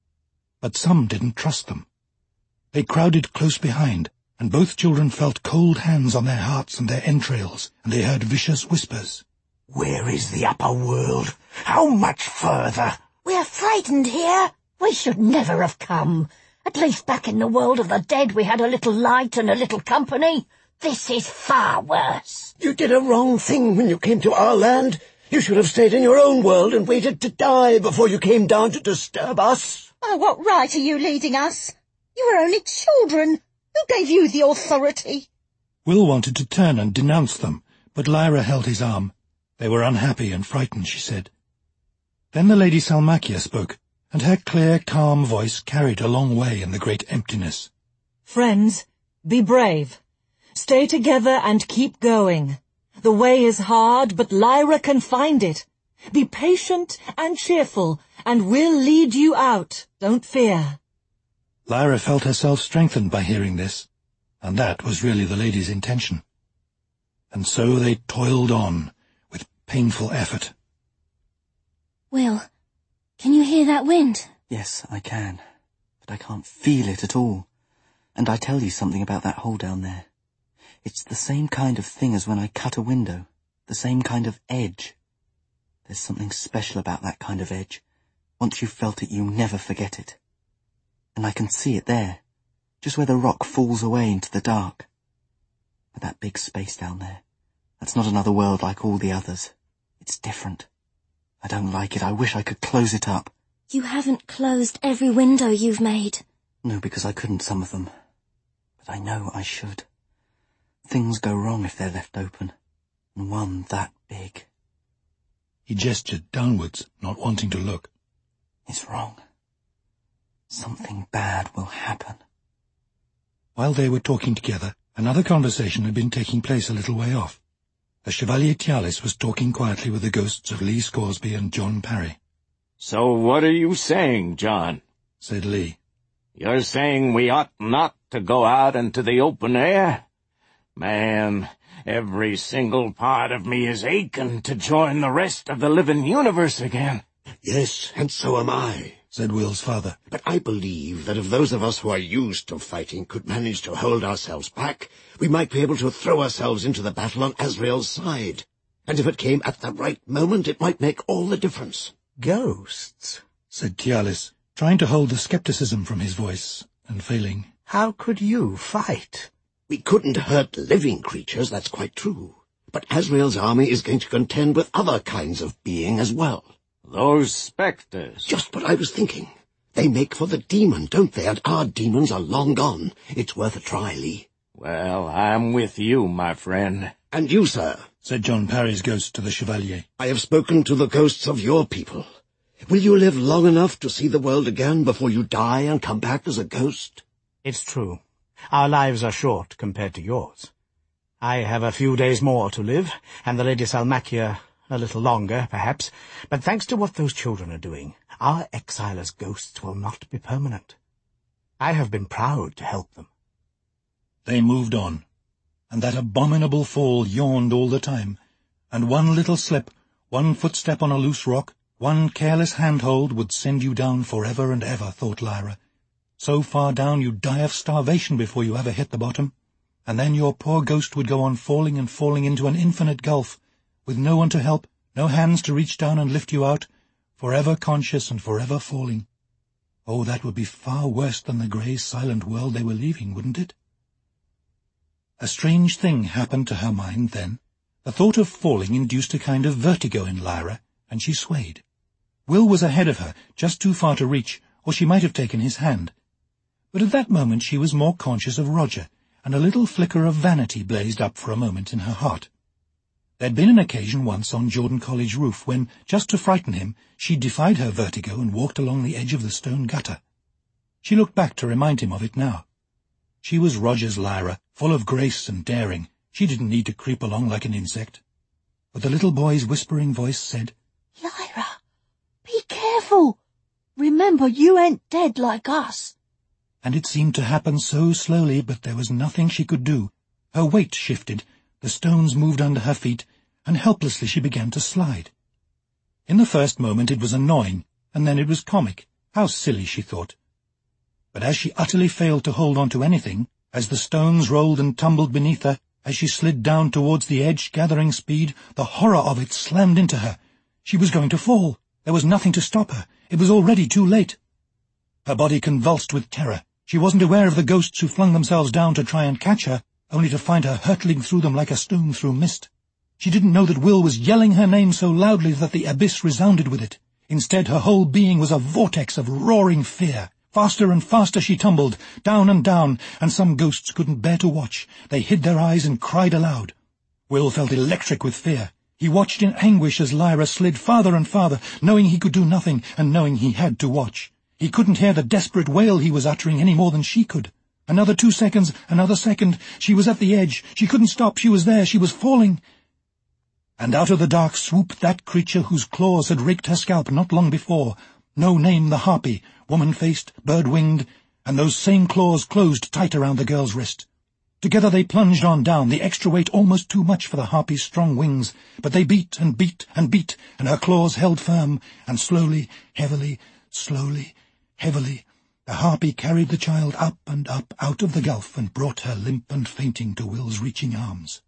But some didn't trust them. They crowded close behind, and both children felt cold hands on their hearts and their entrails, and they heard vicious whispers. Where is the upper world? How much further? We're frightened here. We should never have come. At least back in the world of the dead we had a little light and a little company. This is far worse. You did a wrong thing when you came to our land. You should have stayed in your own world and waited to die before you came down to disturb us. Oh, what right are you leading us? You were only children. Who gave you the authority? Will wanted to turn and denounce them, but Lyra held his arm. They were unhappy and frightened, she said. Then the Lady Salmakia spoke, and her clear, calm voice carried a long way in the great emptiness. Friends, be brave. Stay together and keep going. The way is hard, but Lyra can find it. Be patient and cheerful, and we'll lead you out. Don't fear. Lyra felt herself strengthened by hearing this, and that was really the lady's intention. And so they toiled on, with painful effort. Will, can you hear that wind? Yes, I can, but I can't feel it at all. And I tell you something about that hole down there. It's the same kind of thing as when I cut a window, the same kind of edge. There's something special about that kind of edge. Once you've felt it, you never forget it. And I can see it there, just where the rock falls away into the dark. But that big space down there, that's not another world like all the others. It's different. I don't like it. I wish I could close it up. You haven't closed every window you've made. No, because I couldn't some of them. But I know I should. Things go wrong if they're left open, and one that big. He gestured downwards, not wanting to look. It's wrong. Something bad will happen. While they were talking together, another conversation had been taking place a little way off. The Chevalier Tialis was talking quietly with the ghosts of Lee Scoresby and John Parry. "So what are you saying, John?" said Lee. "You're saying we ought not to go out into the open air? Man, every single part of me is aching to join the rest of the living universe again." "Yes, and so am I," said Will's father. "But I believe that if those of us who are used to fighting could manage to hold ourselves back, we might be able to throw ourselves into the battle on Asriel's side. And if it came at the right moment, it might make all the difference." "Ghosts?" said Tialis, trying to hold the scepticism from his voice, and failing. "How could you fight?" "We couldn't hurt living creatures, that's quite true. But Asriel's army is going to contend with other kinds of being as well." "Those spectres." "Just what I was thinking. They make for the demon, don't they? And our demons are long gone. It's worth a try, Lee." "Well, I'm with you, my friend." "And you, sir," said John Parry's ghost to the Chevalier. "I have spoken to the ghosts of your people. Will you live long enough to see the world again before you die and come back as a ghost?" "It's true. Our lives are short compared to yours. I have a few days more to live, and the Lady Salmakia a little longer, perhaps, but thanks to what those children are doing, our exile as ghosts will not be permanent. I have been proud to help them." They moved on, and that abominable fall yawned all the time, and one little slip, one footstep on a loose rock, one careless handhold would send you down forever and ever, thought Lyra. So far down you'd die of starvation before you ever hit the bottom, and then your poor ghost would go on falling and falling into an infinite gulf, with no one to help, no hands to reach down and lift you out, forever conscious and forever falling. Oh, that would be far worse than the grey, silent world they were leaving, wouldn't it? A strange thing happened to her mind then. The thought of falling induced a kind of vertigo in Lyra, and she swayed. Will was ahead of her, just too far to reach, or she might have taken his hand. But at that moment she was more conscious of Roger, and a little flicker of vanity blazed up for a moment in her heart. There'd been an occasion once on Jordan College roof when, just to frighten him, she defied her vertigo and walked along the edge of the stone gutter. She looked back to remind him of it now. She was Roger's Lyra, full of grace and daring. She didn't need to creep along like an insect. But the little boy's whispering voice said, Lyra, be careful. Remember, you ain't dead like us. And it seemed to happen so slowly, but there was nothing she could do. Her weight shifted, the stones moved under her feet, and helplessly she began to slide. In the first moment it was annoying, and then it was comic. How silly, she thought. But as she utterly failed to hold on to anything, as the stones rolled and tumbled beneath her, as she slid down towards the edge, gathering speed, the horror of it slammed into her. She was going to fall. There was nothing to stop her. It was already too late. Her body convulsed with terror. She wasn't aware of the ghosts who flung themselves down to try and catch her, only to find her hurtling through them like a stone through mist. She didn't know that Will was yelling her name so loudly that the abyss resounded with it. Instead, her whole being was a vortex of roaring fear. Faster and faster she tumbled, down, and some ghosts couldn't bear to watch. They hid their eyes and cried aloud. Will felt electric with fear. He watched in anguish as Lyra slid farther and farther, knowing he could do nothing, and knowing he had to watch. He couldn't hear the desperate wail he was uttering any more than she could. Another 2 seconds, another second. She was at the edge. She couldn't stop. She was there. She was falling. And out of the dark swooped that creature whose claws had raked her scalp not long before. No name, the harpy, woman-faced, bird-winged, and those same claws closed tight around the girl's wrist. Together they plunged on down, the extra weight almost too much for the harpy's strong wings, but they beat and beat and beat, and her claws held firm, and slowly, heavily, slowly, heavily, the harpy carried the child up and up out of the gulf and brought her limp and fainting to Will's reaching arms.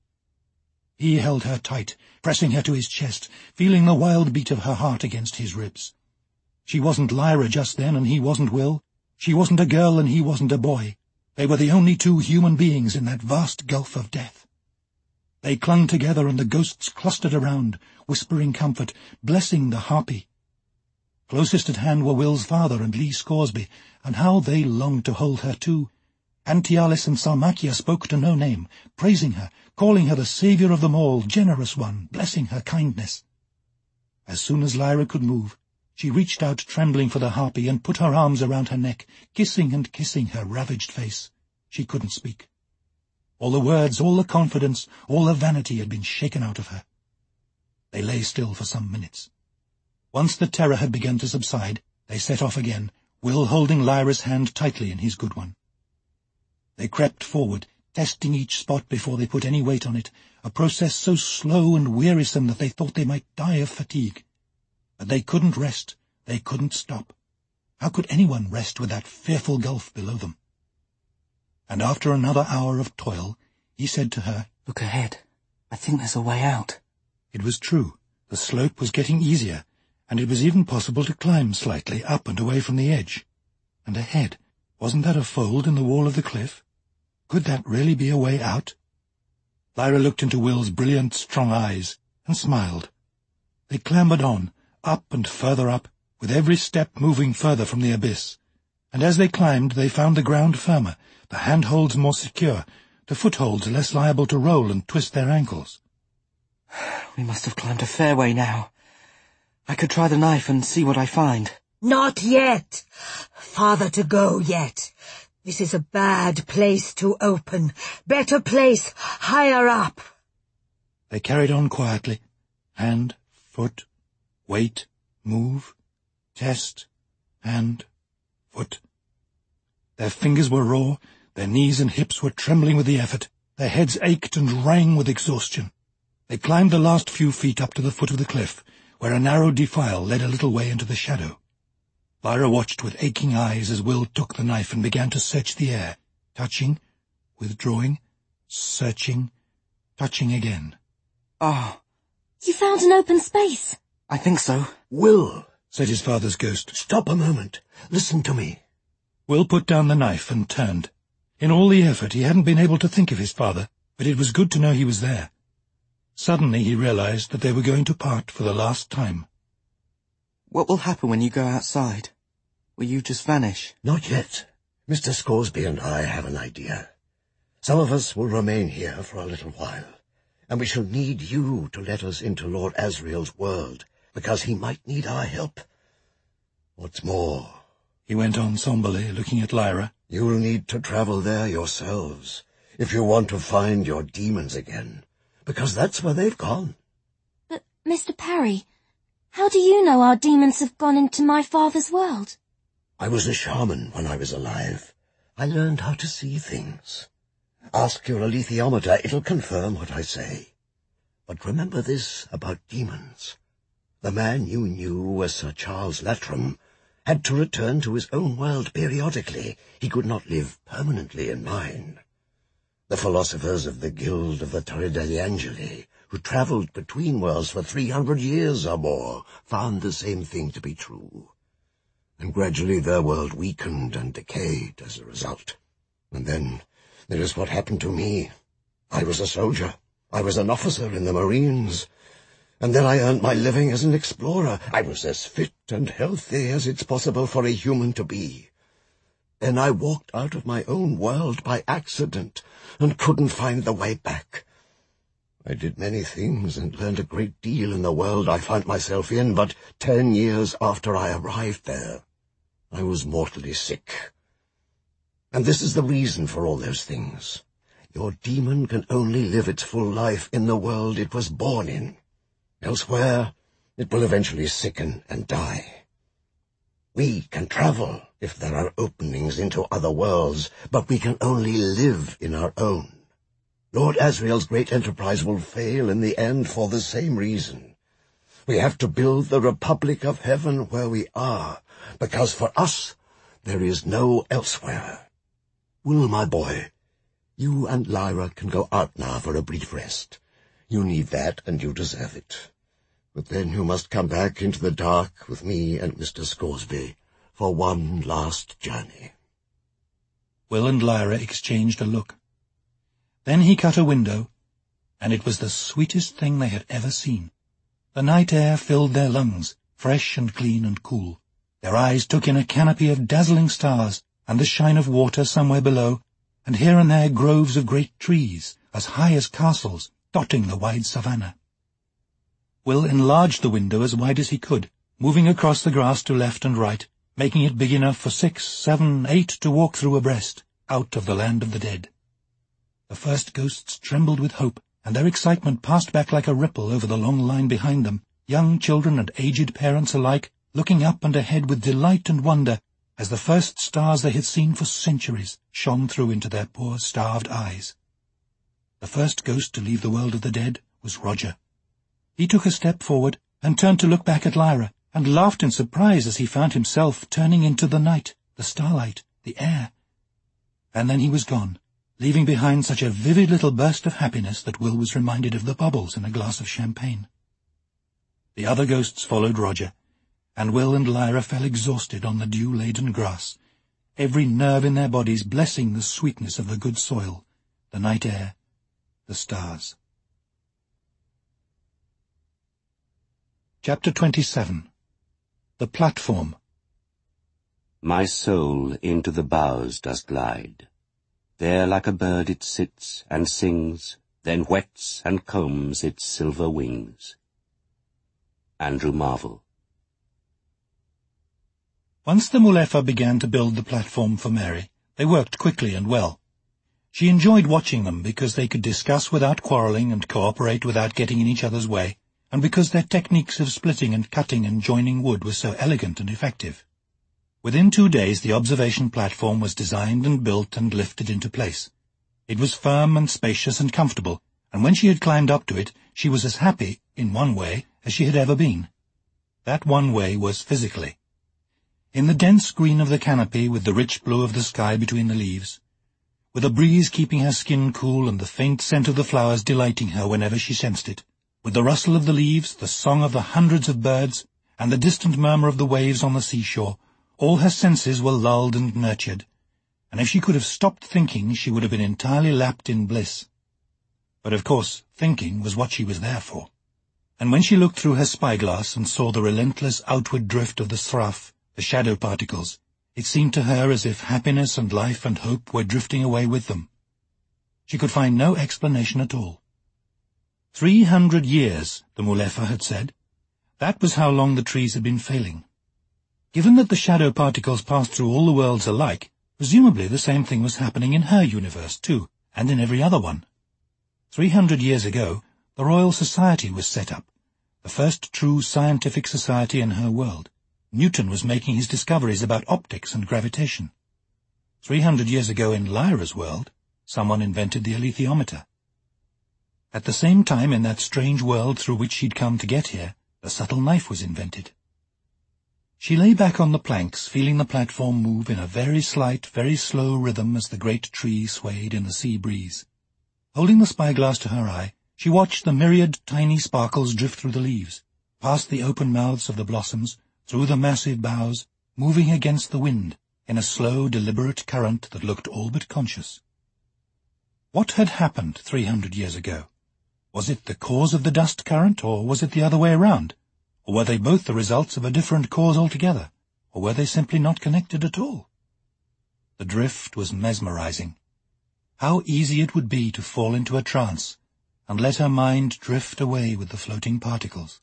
He held her tight, pressing her to his chest, feeling the wild beat of her heart against his ribs. She wasn't Lyra just then, and he wasn't Will. She wasn't a girl, and he wasn't a boy. They were the only two human beings in that vast gulf of death. They clung together, and the ghosts clustered around, whispering comfort, blessing the harpy. Closest at hand were Will's father and Lee Scoresby, and how they longed to hold her too. Antialis and Salmakia spoke to no name, praising her, calling her the saviour of them all, generous one, blessing her kindness. As soon as Lyra could move, she reached out trembling for the harpy and put her arms around her neck, kissing and kissing her ravaged face. She couldn't speak. All the words, all the confidence, all the vanity had been shaken out of her. They lay still for some minutes. Once the terror had begun to subside, they set off again, Will holding Lyra's hand tightly in his good one. They crept forward, testing each spot before they put any weight on it, a process so slow and wearisome that they thought they might die of fatigue. But they couldn't rest, they couldn't stop. How could anyone rest with that fearful gulf below them? And after another hour of toil, he said to her, "Look ahead. I think there's a way out." It was true. The slope was getting easier, and it was even possible to climb slightly up and away from the edge. And ahead, wasn't that a fold in the wall of the cliff? Could that really be a way out? Lyra looked into Will's brilliant, strong eyes, and smiled. They clambered on, up and further up, with every step moving further from the abyss. And as they climbed, they found the ground firmer, the handholds more secure, the footholds less liable to roll and twist their ankles. We must have climbed a fair way now. I could try the knife and see what I find. Not yet. Farther to go yet. This is a bad place to open. Better place higher up. They carried on quietly. Hand, foot, wait, move, test, hand, foot. Their fingers were raw, their knees and hips were trembling with the effort, their heads ached and rang with exhaustion. They climbed the last few feet up to the foot of the cliff, where a narrow defile led a little way into the shadow. Lyra watched with aching eyes as Will took the knife and began to search the air, touching, withdrawing, searching, touching again. Ah. You found an open space. I think so. Will, said his father's ghost. Stop a moment. Listen to me. Will put down the knife and turned. In all the effort, he hadn't been able to think of his father, but it was good to know he was there. Suddenly he realized that they were going to part for the last time. What will happen when you go outside? Will you just vanish? Not yet. Mr. Scoresby and I have an idea. Some of us will remain here for a little while, and we shall need you to let us into Lord Asriel's world, because he might need our help. What's more, he went on somberly, looking at Lyra, you'll need to travel there yourselves, if you want to find your demons again, because that's where they've gone. But, Mr. Parry, how do you know our demons have gone into my father's world? I was a shaman when I was alive. I learned how to see things. Ask your alethiometer, it'll confirm what I say. But remember this about demons. The man you knew as Sir Charles Latram had to return to his own world periodically. He could not live permanently in mine. The philosophers of the Guild of the Torre degli Angeli, who travelled between worlds for 300 years or more, found the same thing to be true. And gradually their world weakened and decayed as a result. And then there is what happened to me. I was a soldier. I was an officer in the Marines. And then I earned my living as an explorer. I was as fit and healthy as it's possible for a human to be. Then I walked out of my own world by accident and couldn't find the way back. I did many things and learned a great deal in the world I found myself in, but 10 years after I arrived there, I was mortally sick. And this is the reason for all those things. Your demon can only live its full life in the world it was born in. Elsewhere, it will eventually sicken and die. We can travel if there are openings into other worlds, but we can only live in our own. Lord Asriel's great enterprise will fail in the end for the same reason. We have to build the Republic of Heaven where we are, because for us there is no elsewhere. Will, my boy, you and Lyra can go out now for a brief rest. You need that, and you deserve it. But then you must come back into the dark with me and Mr. Scoresby for one last journey. Will and Lyra exchanged a look. Then he cut a window, and it was the sweetest thing they had ever seen. The night air filled their lungs, fresh and clean and cool. Their eyes took in a canopy of dazzling stars, and the shine of water somewhere below, and here and there groves of great trees, as high as castles, dotting the wide savannah. Will enlarged the window as wide as he could, moving across the grass to left and right, making it big enough for 6, 7, 8 to walk through abreast, out of the land of the dead. The first ghosts trembled with hope, and their excitement passed back like a ripple over the long line behind them, young children and aged parents alike, looking up and ahead with delight and wonder, as the first stars they had seen for centuries shone through into their poor starved eyes. The first ghost to leave the world of the dead was Roger. He took a step forward and turned to look back at Lyra, and laughed in surprise as he found himself turning into the night, the starlight, the air. And then he was gone, leaving behind such a vivid little burst of happiness that Will was reminded of the bubbles in a glass of champagne. The other ghosts followed Roger, and Will and Lyra fell exhausted on the dew-laden grass, every nerve in their bodies blessing the sweetness of the good soil, the night air, the stars. Chapter 27. The Platform. My soul into the boughs does glide. There like a bird it sits and sings, then whets and combs its silver wings. Andrew Marvell. Once the Mulefa began to build the platform for Mary, they worked quickly and well. She enjoyed watching them because they could discuss without quarrelling and cooperate without getting in each other's way, and because their techniques of splitting and cutting and joining wood were so elegant and effective. Within 2 days the observation platform was designed and built and lifted into place. It was firm and spacious and comfortable, and when she had climbed up to it, she was as happy, in one way, as she had ever been. That one way was physically. In the dense green of the canopy, with the rich blue of the sky between the leaves, with a breeze keeping her skin cool and the faint scent of the flowers delighting her whenever she sensed it, with the rustle of the leaves, the song of the hundreds of birds, and the distant murmur of the waves on the seashore, all her senses were lulled and nurtured, and if she could have stopped thinking, she would have been entirely lapped in bliss. But of course, thinking was what she was there for. And when she looked through her spyglass and saw the relentless outward drift of the Sraf, the shadow particles, it seemed to her as if happiness and life and hope were drifting away with them. She could find no explanation at all. 300 years, the Mulefa had said. That was how long the trees had been failing. Given that the shadow particles passed through all the worlds alike, presumably the same thing was happening in her universe too, and in every other one. 300 years ago, the Royal Society was set up, the first true scientific society in her world. Newton was making his discoveries about optics and gravitation. 300 years ago in Lyra's world, someone invented the alethiometer. At the same time in that strange world through which she'd come to get here, the subtle knife was invented. She lay back on the planks, feeling the platform move in a very slight, very slow rhythm as the great tree swayed in the sea breeze. Holding the spyglass to her eye, she watched the myriad tiny sparkles drift through the leaves, past the open mouths of the blossoms, through the massive boughs, moving against the wind, in a slow, deliberate current that looked all but conscious. What had happened 300 years ago? Was it the cause of the dust current, or was it the other way around? Or were they both the results of a different cause altogether? Or were they simply not connected at all? The drift was mesmerizing. How easy it would be to fall into a trance, and let her mind drift away with the floating particles.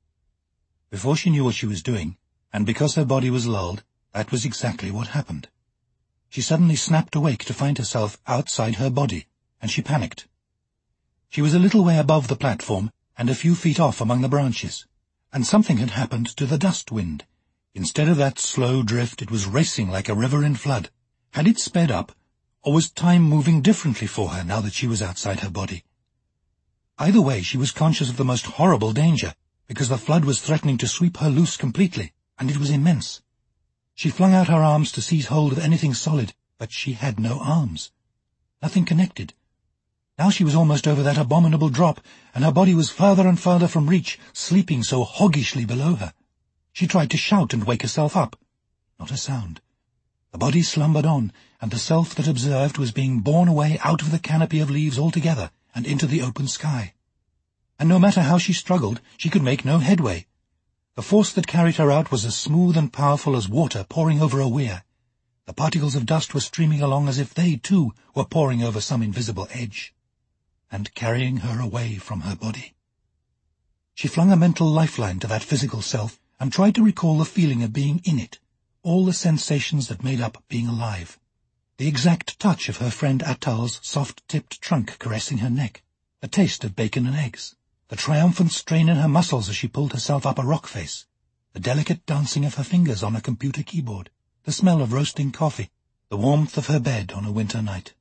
Before she knew what she was doing, and because her body was lulled, that was exactly what happened. She suddenly snapped awake to find herself outside her body, and she panicked. She was a little way above the platform, and a few feet off among the branches, and something had happened to the dust wind. Instead of that slow drift, it was racing like a river in flood. Had it sped up, or was time moving differently for her now that she was outside her body? Either way, she was conscious of the most horrible danger, because the flood was threatening to sweep her loose completely, and it was immense. She flung out her arms to seize hold of anything solid, but she had no arms. Nothing connected. Now she was almost over that abominable drop, and her body was farther and farther from reach, sleeping so hoggishly below her. She tried to shout and wake herself up. Not a sound. The body slumbered on, and the self that observed was being borne away out of the canopy of leaves altogether, and into the open sky. And no matter how she struggled, she could make no headway. The force that carried her out was as smooth and powerful as water pouring over a weir. The particles of dust were streaming along as if they, too, were pouring over some invisible edge, and carrying her away from her body. She flung a mental lifeline to that physical self, and tried to recall the feeling of being in it, all the sensations that made up being alive. The exact touch of her friend Atal's soft-tipped trunk caressing her neck, the taste of bacon and eggs, the triumphant strain in her muscles as she pulled herself up a rock face, the delicate dancing of her fingers on a computer keyboard, the smell of roasting coffee, the warmth of her bed on a winter night.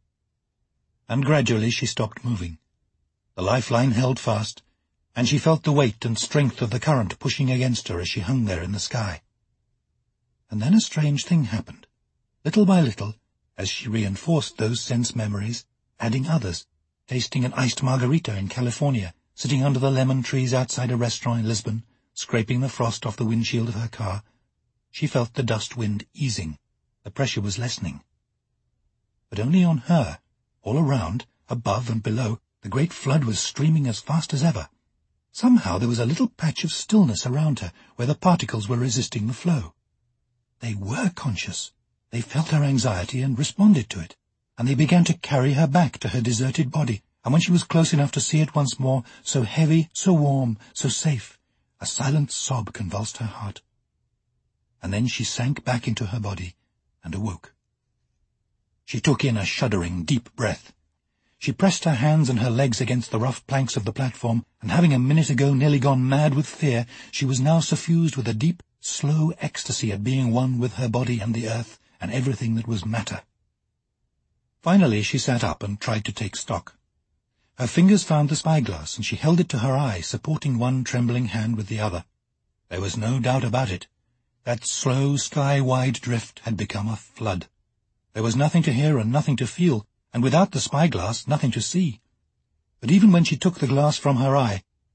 And gradually she stopped moving. The lifeline held fast, and she felt the weight and strength of the current pushing against her as she hung there in the sky. And then a strange thing happened. Little by little, as she reinforced those sense memories, adding others, tasting an iced margarita in California, sitting under the lemon trees outside a restaurant in Lisbon, scraping the frost off the windshield of her car, she felt the dust wind easing. The pressure was lessening. But only on her. All around, above and below, the great flood was streaming as fast as ever. Somehow there was a little patch of stillness around her, where the particles were resisting the flow. They were conscious. They felt her anxiety and responded to it, and they began to carry her back to her deserted body, and when she was close enough to see it once more, so heavy, so warm, so safe, a silent sob convulsed her heart. And then she sank back into her body and awoke. She took in a shuddering, deep breath. She pressed her hands and her legs against the rough planks of the platform, and having a minute ago nearly gone mad with fear, she was now suffused with a deep, slow ecstasy at being one with her body and the earth and everything that was matter. Finally she sat up and tried to take stock. Her fingers found the spyglass, and she held it to her eye, supporting one trembling hand with the other. There was no doubt about it. That slow, sky-wide drift had become a flood. There was nothing to hear and nothing to feel, and without the spyglass, nothing to see. But even when she took the glass from her eye,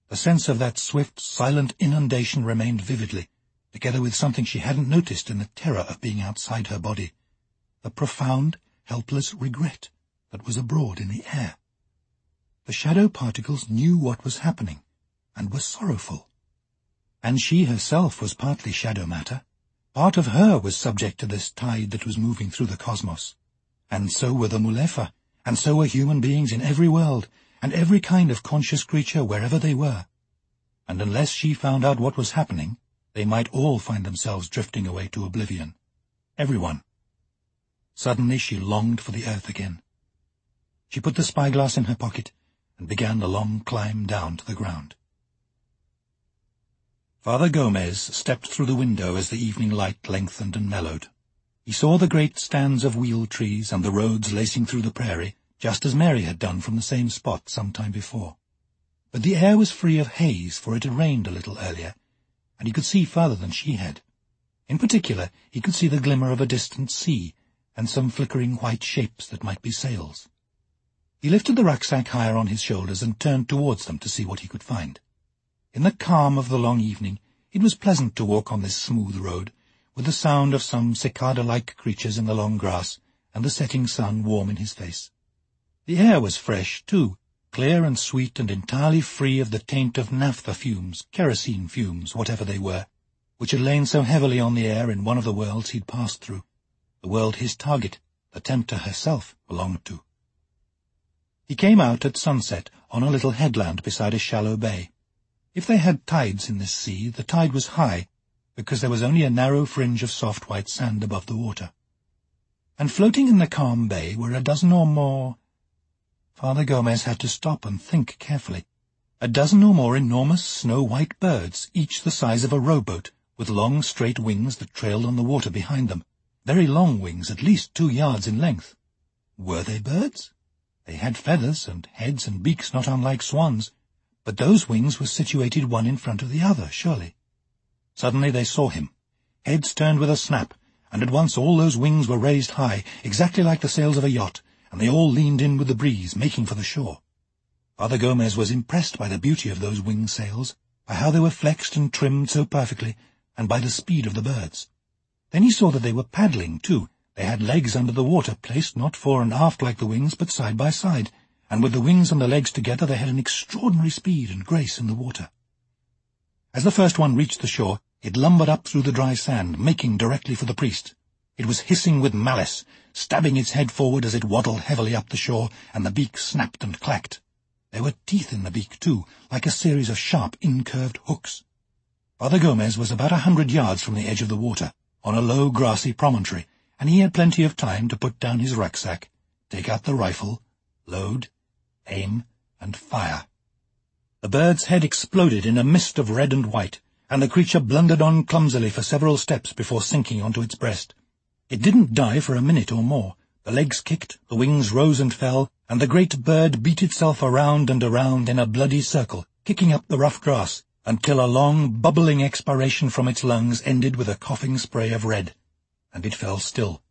The sense of that swift, silent inundation remained vividly, together with something she hadn't noticed in the terror of being outside her body, the profound, helpless regret that was abroad in the air. The shadow particles knew what was happening, and were sorrowful. And she herself was partly shadow matter. Part of her was subject to this tide that was moving through the cosmos. And so were the Mulefa, and so were human beings in every world, and every kind of conscious creature wherever they were. And unless she found out what was happening, they might all find themselves drifting away to oblivion. Everyone. Suddenly she longed for the earth again. She put the spyglass in her pocket and began the long climb down to the ground. Father Gomez stepped through the window as the evening light lengthened and mellowed. He saw the great stands of wheel trees and the roads lacing through the prairie, just as Mary had done from the same spot some time before. But the air was free of haze, for it had rained a little earlier, and he could see farther than she had. In particular, he could see the glimmer of a distant sea, and some flickering white shapes that might be sails. He lifted the rucksack higher on his shoulders and turned towards them to see what he could find. In the calm of the long evening, it was pleasant to walk on this smooth road, with the sound of some cicada-like creatures in the long grass, and the setting sun warm in his face. The air was fresh, too, clear and sweet and entirely free of the taint of naphtha fumes, kerosene fumes, whatever they were, which had lain so heavily on the air in one of the worlds he'd passed through, the world his target, the tempter herself, belonged to. He came out at sunset on a little headland beside a shallow bay. If they had tides in this sea, the tide was high, because there was only a narrow fringe of soft white sand above the water. And floating in the calm bay were a dozen or more— Father Gomez had to stop and think carefully. A dozen or more enormous snow-white birds, each the size of a rowboat, with long straight wings that trailed on the water behind them, very long wings, at least 2 yards in length. Were they birds? They had feathers and heads and beaks not unlike swans, but those wings were situated one in front of the other, surely. Suddenly they saw him. Heads turned with a snap, and at once all those wings were raised high, exactly like the sails of a yacht, and they all leaned in with the breeze, making for the shore. Father Gomez was impressed by the beauty of those wing sails, by how they were flexed and trimmed so perfectly, and by the speed of the birds. Then he saw that they were paddling, too. They had legs under the water, placed not fore and aft like the wings, but side by side, and with the wings and the legs together they had an extraordinary speed and grace in the water. As the first one reached the shore, it lumbered up through the dry sand, making directly for the priest. It was hissing with malice, stabbing its head forward as it waddled heavily up the shore, and the beak snapped and clacked. There were teeth in the beak, too, like a series of sharp, incurved hooks. Father Gomez was about 100 yards from the edge of the water, on a low, grassy promontory, and he had plenty of time to put down his rucksack, take out the rifle, load, aim, and fire. The bird's head exploded in a mist of red and white, and the creature blundered on clumsily for several steps before sinking onto its breast. It didn't die for a minute or more. The legs kicked, the wings rose and fell, and the great bird beat itself around and around in a bloody circle, kicking up the rough grass, until a long, bubbling expiration from its lungs ended with a coughing spray of red, and it fell still.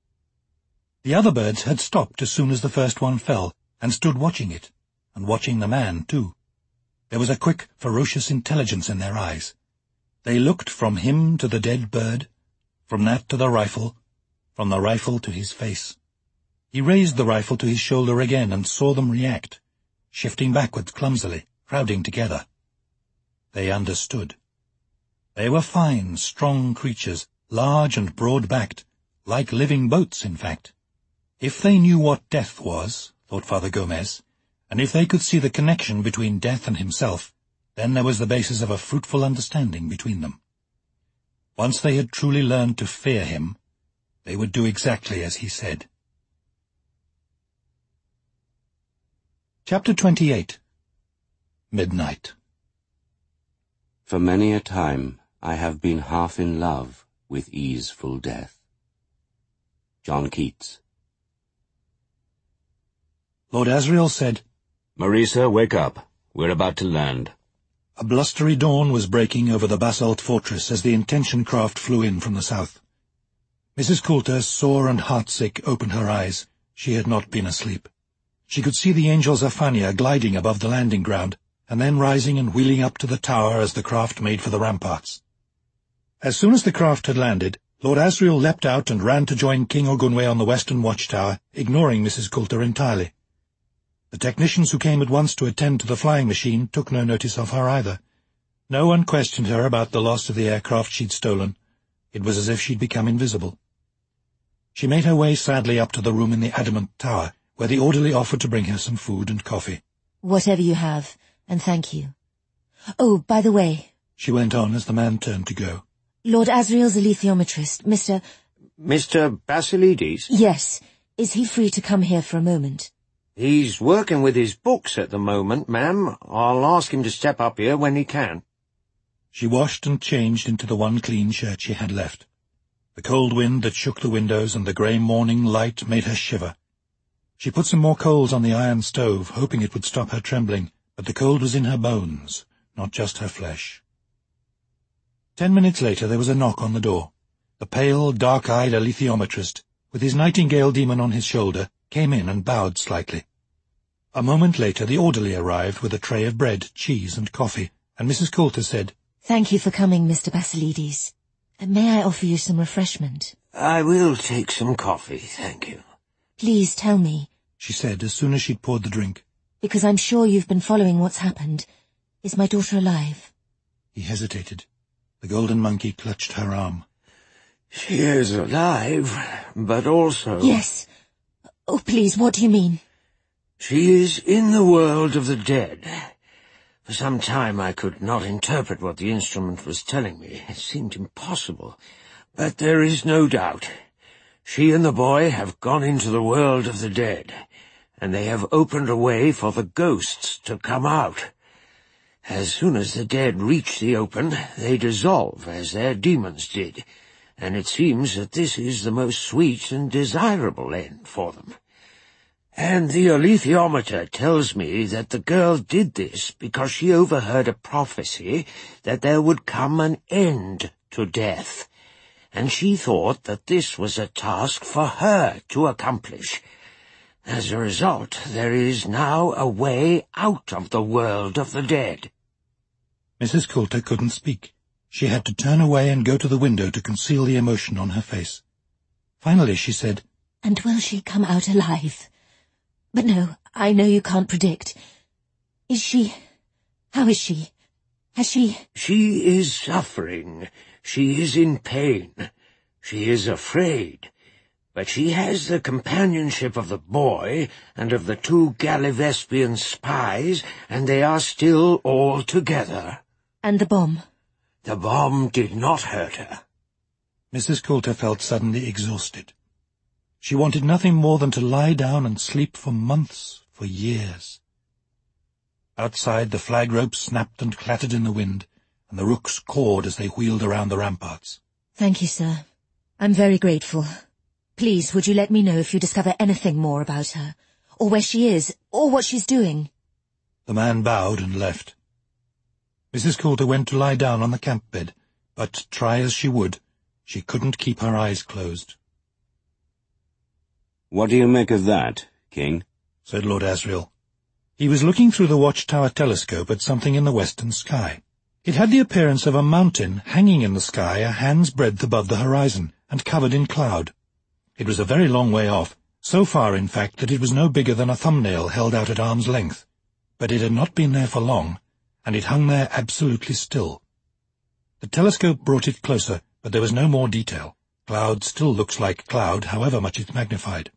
The other birds had stopped as soon as the first one fell, and stood watching it, and watching the man, too. There was a quick, ferocious intelligence in their eyes. They looked from him to the dead bird, from that to the rifle, from the rifle to his face. He raised the rifle to his shoulder again and saw them react, shifting backwards clumsily, crowding together. They understood. They were fine, strong creatures, large and broad-backed, like living boats, in fact. If they knew what death was, thought Father Gomez, and if they could see the connection between death and himself, then there was the basis of a fruitful understanding between them. Once they had truly learned to fear him, they would do exactly as he said. Chapter 28. Midnight. For many a time I have been half in love with easeful death. John Keats. Lord Asriel said, Marisa, wake up. We're about to land. A blustery dawn was breaking over the basalt fortress as the Intention craft flew in from the south. Mrs. Coulter, sore and heartsick, opened her eyes. She had not been asleep. She could see the angel Zephaniah gliding above the landing ground, and then rising and wheeling up to the tower as the craft made for the ramparts. As soon as the craft had landed, Lord Asriel leapt out and ran to join King Ogunwe on the western watchtower, ignoring Mrs. Coulter entirely. The technicians who came at once to attend to the flying machine took no notice of her either. No one questioned her about the loss of the aircraft she'd stolen. It was as if she'd become invisible. She made her way sadly up to the room in the adamant tower, where the orderly offered to bring her some food and coffee. Whatever you have, and thank you. Oh, by the way, she went on as the man turned to go. Lord Asriel's alethiometrist, Mr. Basilides? Yes. Is he free to come here for a moment? He's working with his books at the moment, ma'am. I'll ask him to step up here when he can. She washed and changed into the one clean shirt she had left. The cold wind that shook the windows and the grey morning light made her shiver. She put some more coals on the iron stove, hoping it would stop her trembling, but the cold was in her bones, not just her flesh. 10 minutes later there was a knock on the door. The pale, dark-eyed alethiometrist, with his nightingale demon on his shoulder, came in and bowed slightly. A moment later the orderly arrived with a tray of bread, cheese, and coffee, and Mrs. Coulter said, "Thank you for coming, Mr. Basilides. May I offer you some refreshment?" I will take some coffee, thank you. "Please tell me," she said as soon as she'd poured the drink, "because I'm sure you've been following what's happened. Is my daughter alive?" He hesitated. The golden monkey clutched her arm. She is alive, but also... Yes. Oh, please, what do you mean? She is in the world of the dead. For some time I could not interpret what the instrument was telling me. It seemed impossible. But there is no doubt. She and the boy have gone into the world of the dead, and they have opened a way for the ghosts to come out. As soon as the dead reach the open, they dissolve, as their demons did, and it seems that this is the most sweet and desirable end for them. And the alethiometer tells me that the girl did this because she overheard a prophecy that there would come an end to death, and she thought that this was a task for her to accomplish. As a result, there is now a way out of the world of the dead." Mrs. Coulter couldn't speak. She had to turn away and go to the window to conceal the emotion on her face. Finally she said, "And will she come out alive? But no, I know you can't predict. Is she... How is she? Has she... She is suffering. She is in pain. She is afraid. But she has the companionship of the boy and of the 2 Galivespian spies, and they are still all together. And the bomb? The bomb did not hurt her." Mrs. Coulter felt suddenly exhausted. She wanted nothing more than to lie down and sleep for months, for years. Outside, the flag ropes snapped and clattered in the wind, and the rooks cawed as they wheeled around the ramparts. "Thank you, sir. I'm very grateful. Please, would you let me know if you discover anything more about her, or where she is, or what she's doing?" The man bowed and left. Mrs. Coulter went to lie down on the camp bed, but try as she would, she couldn't keep her eyes closed. "What do you make of that, King?" said Lord Asriel. He was looking through the watchtower telescope at something in the western sky. It had the appearance of a mountain hanging in the sky a hand's breadth above the horizon, and covered in cloud. It was a very long way off, so far, in fact, that it was no bigger than a thumbnail held out at arm's length. But it had not been there for long, and it hung there absolutely still. The telescope brought it closer, but there was no more detail. Cloud still looks like cloud, however much it's magnified.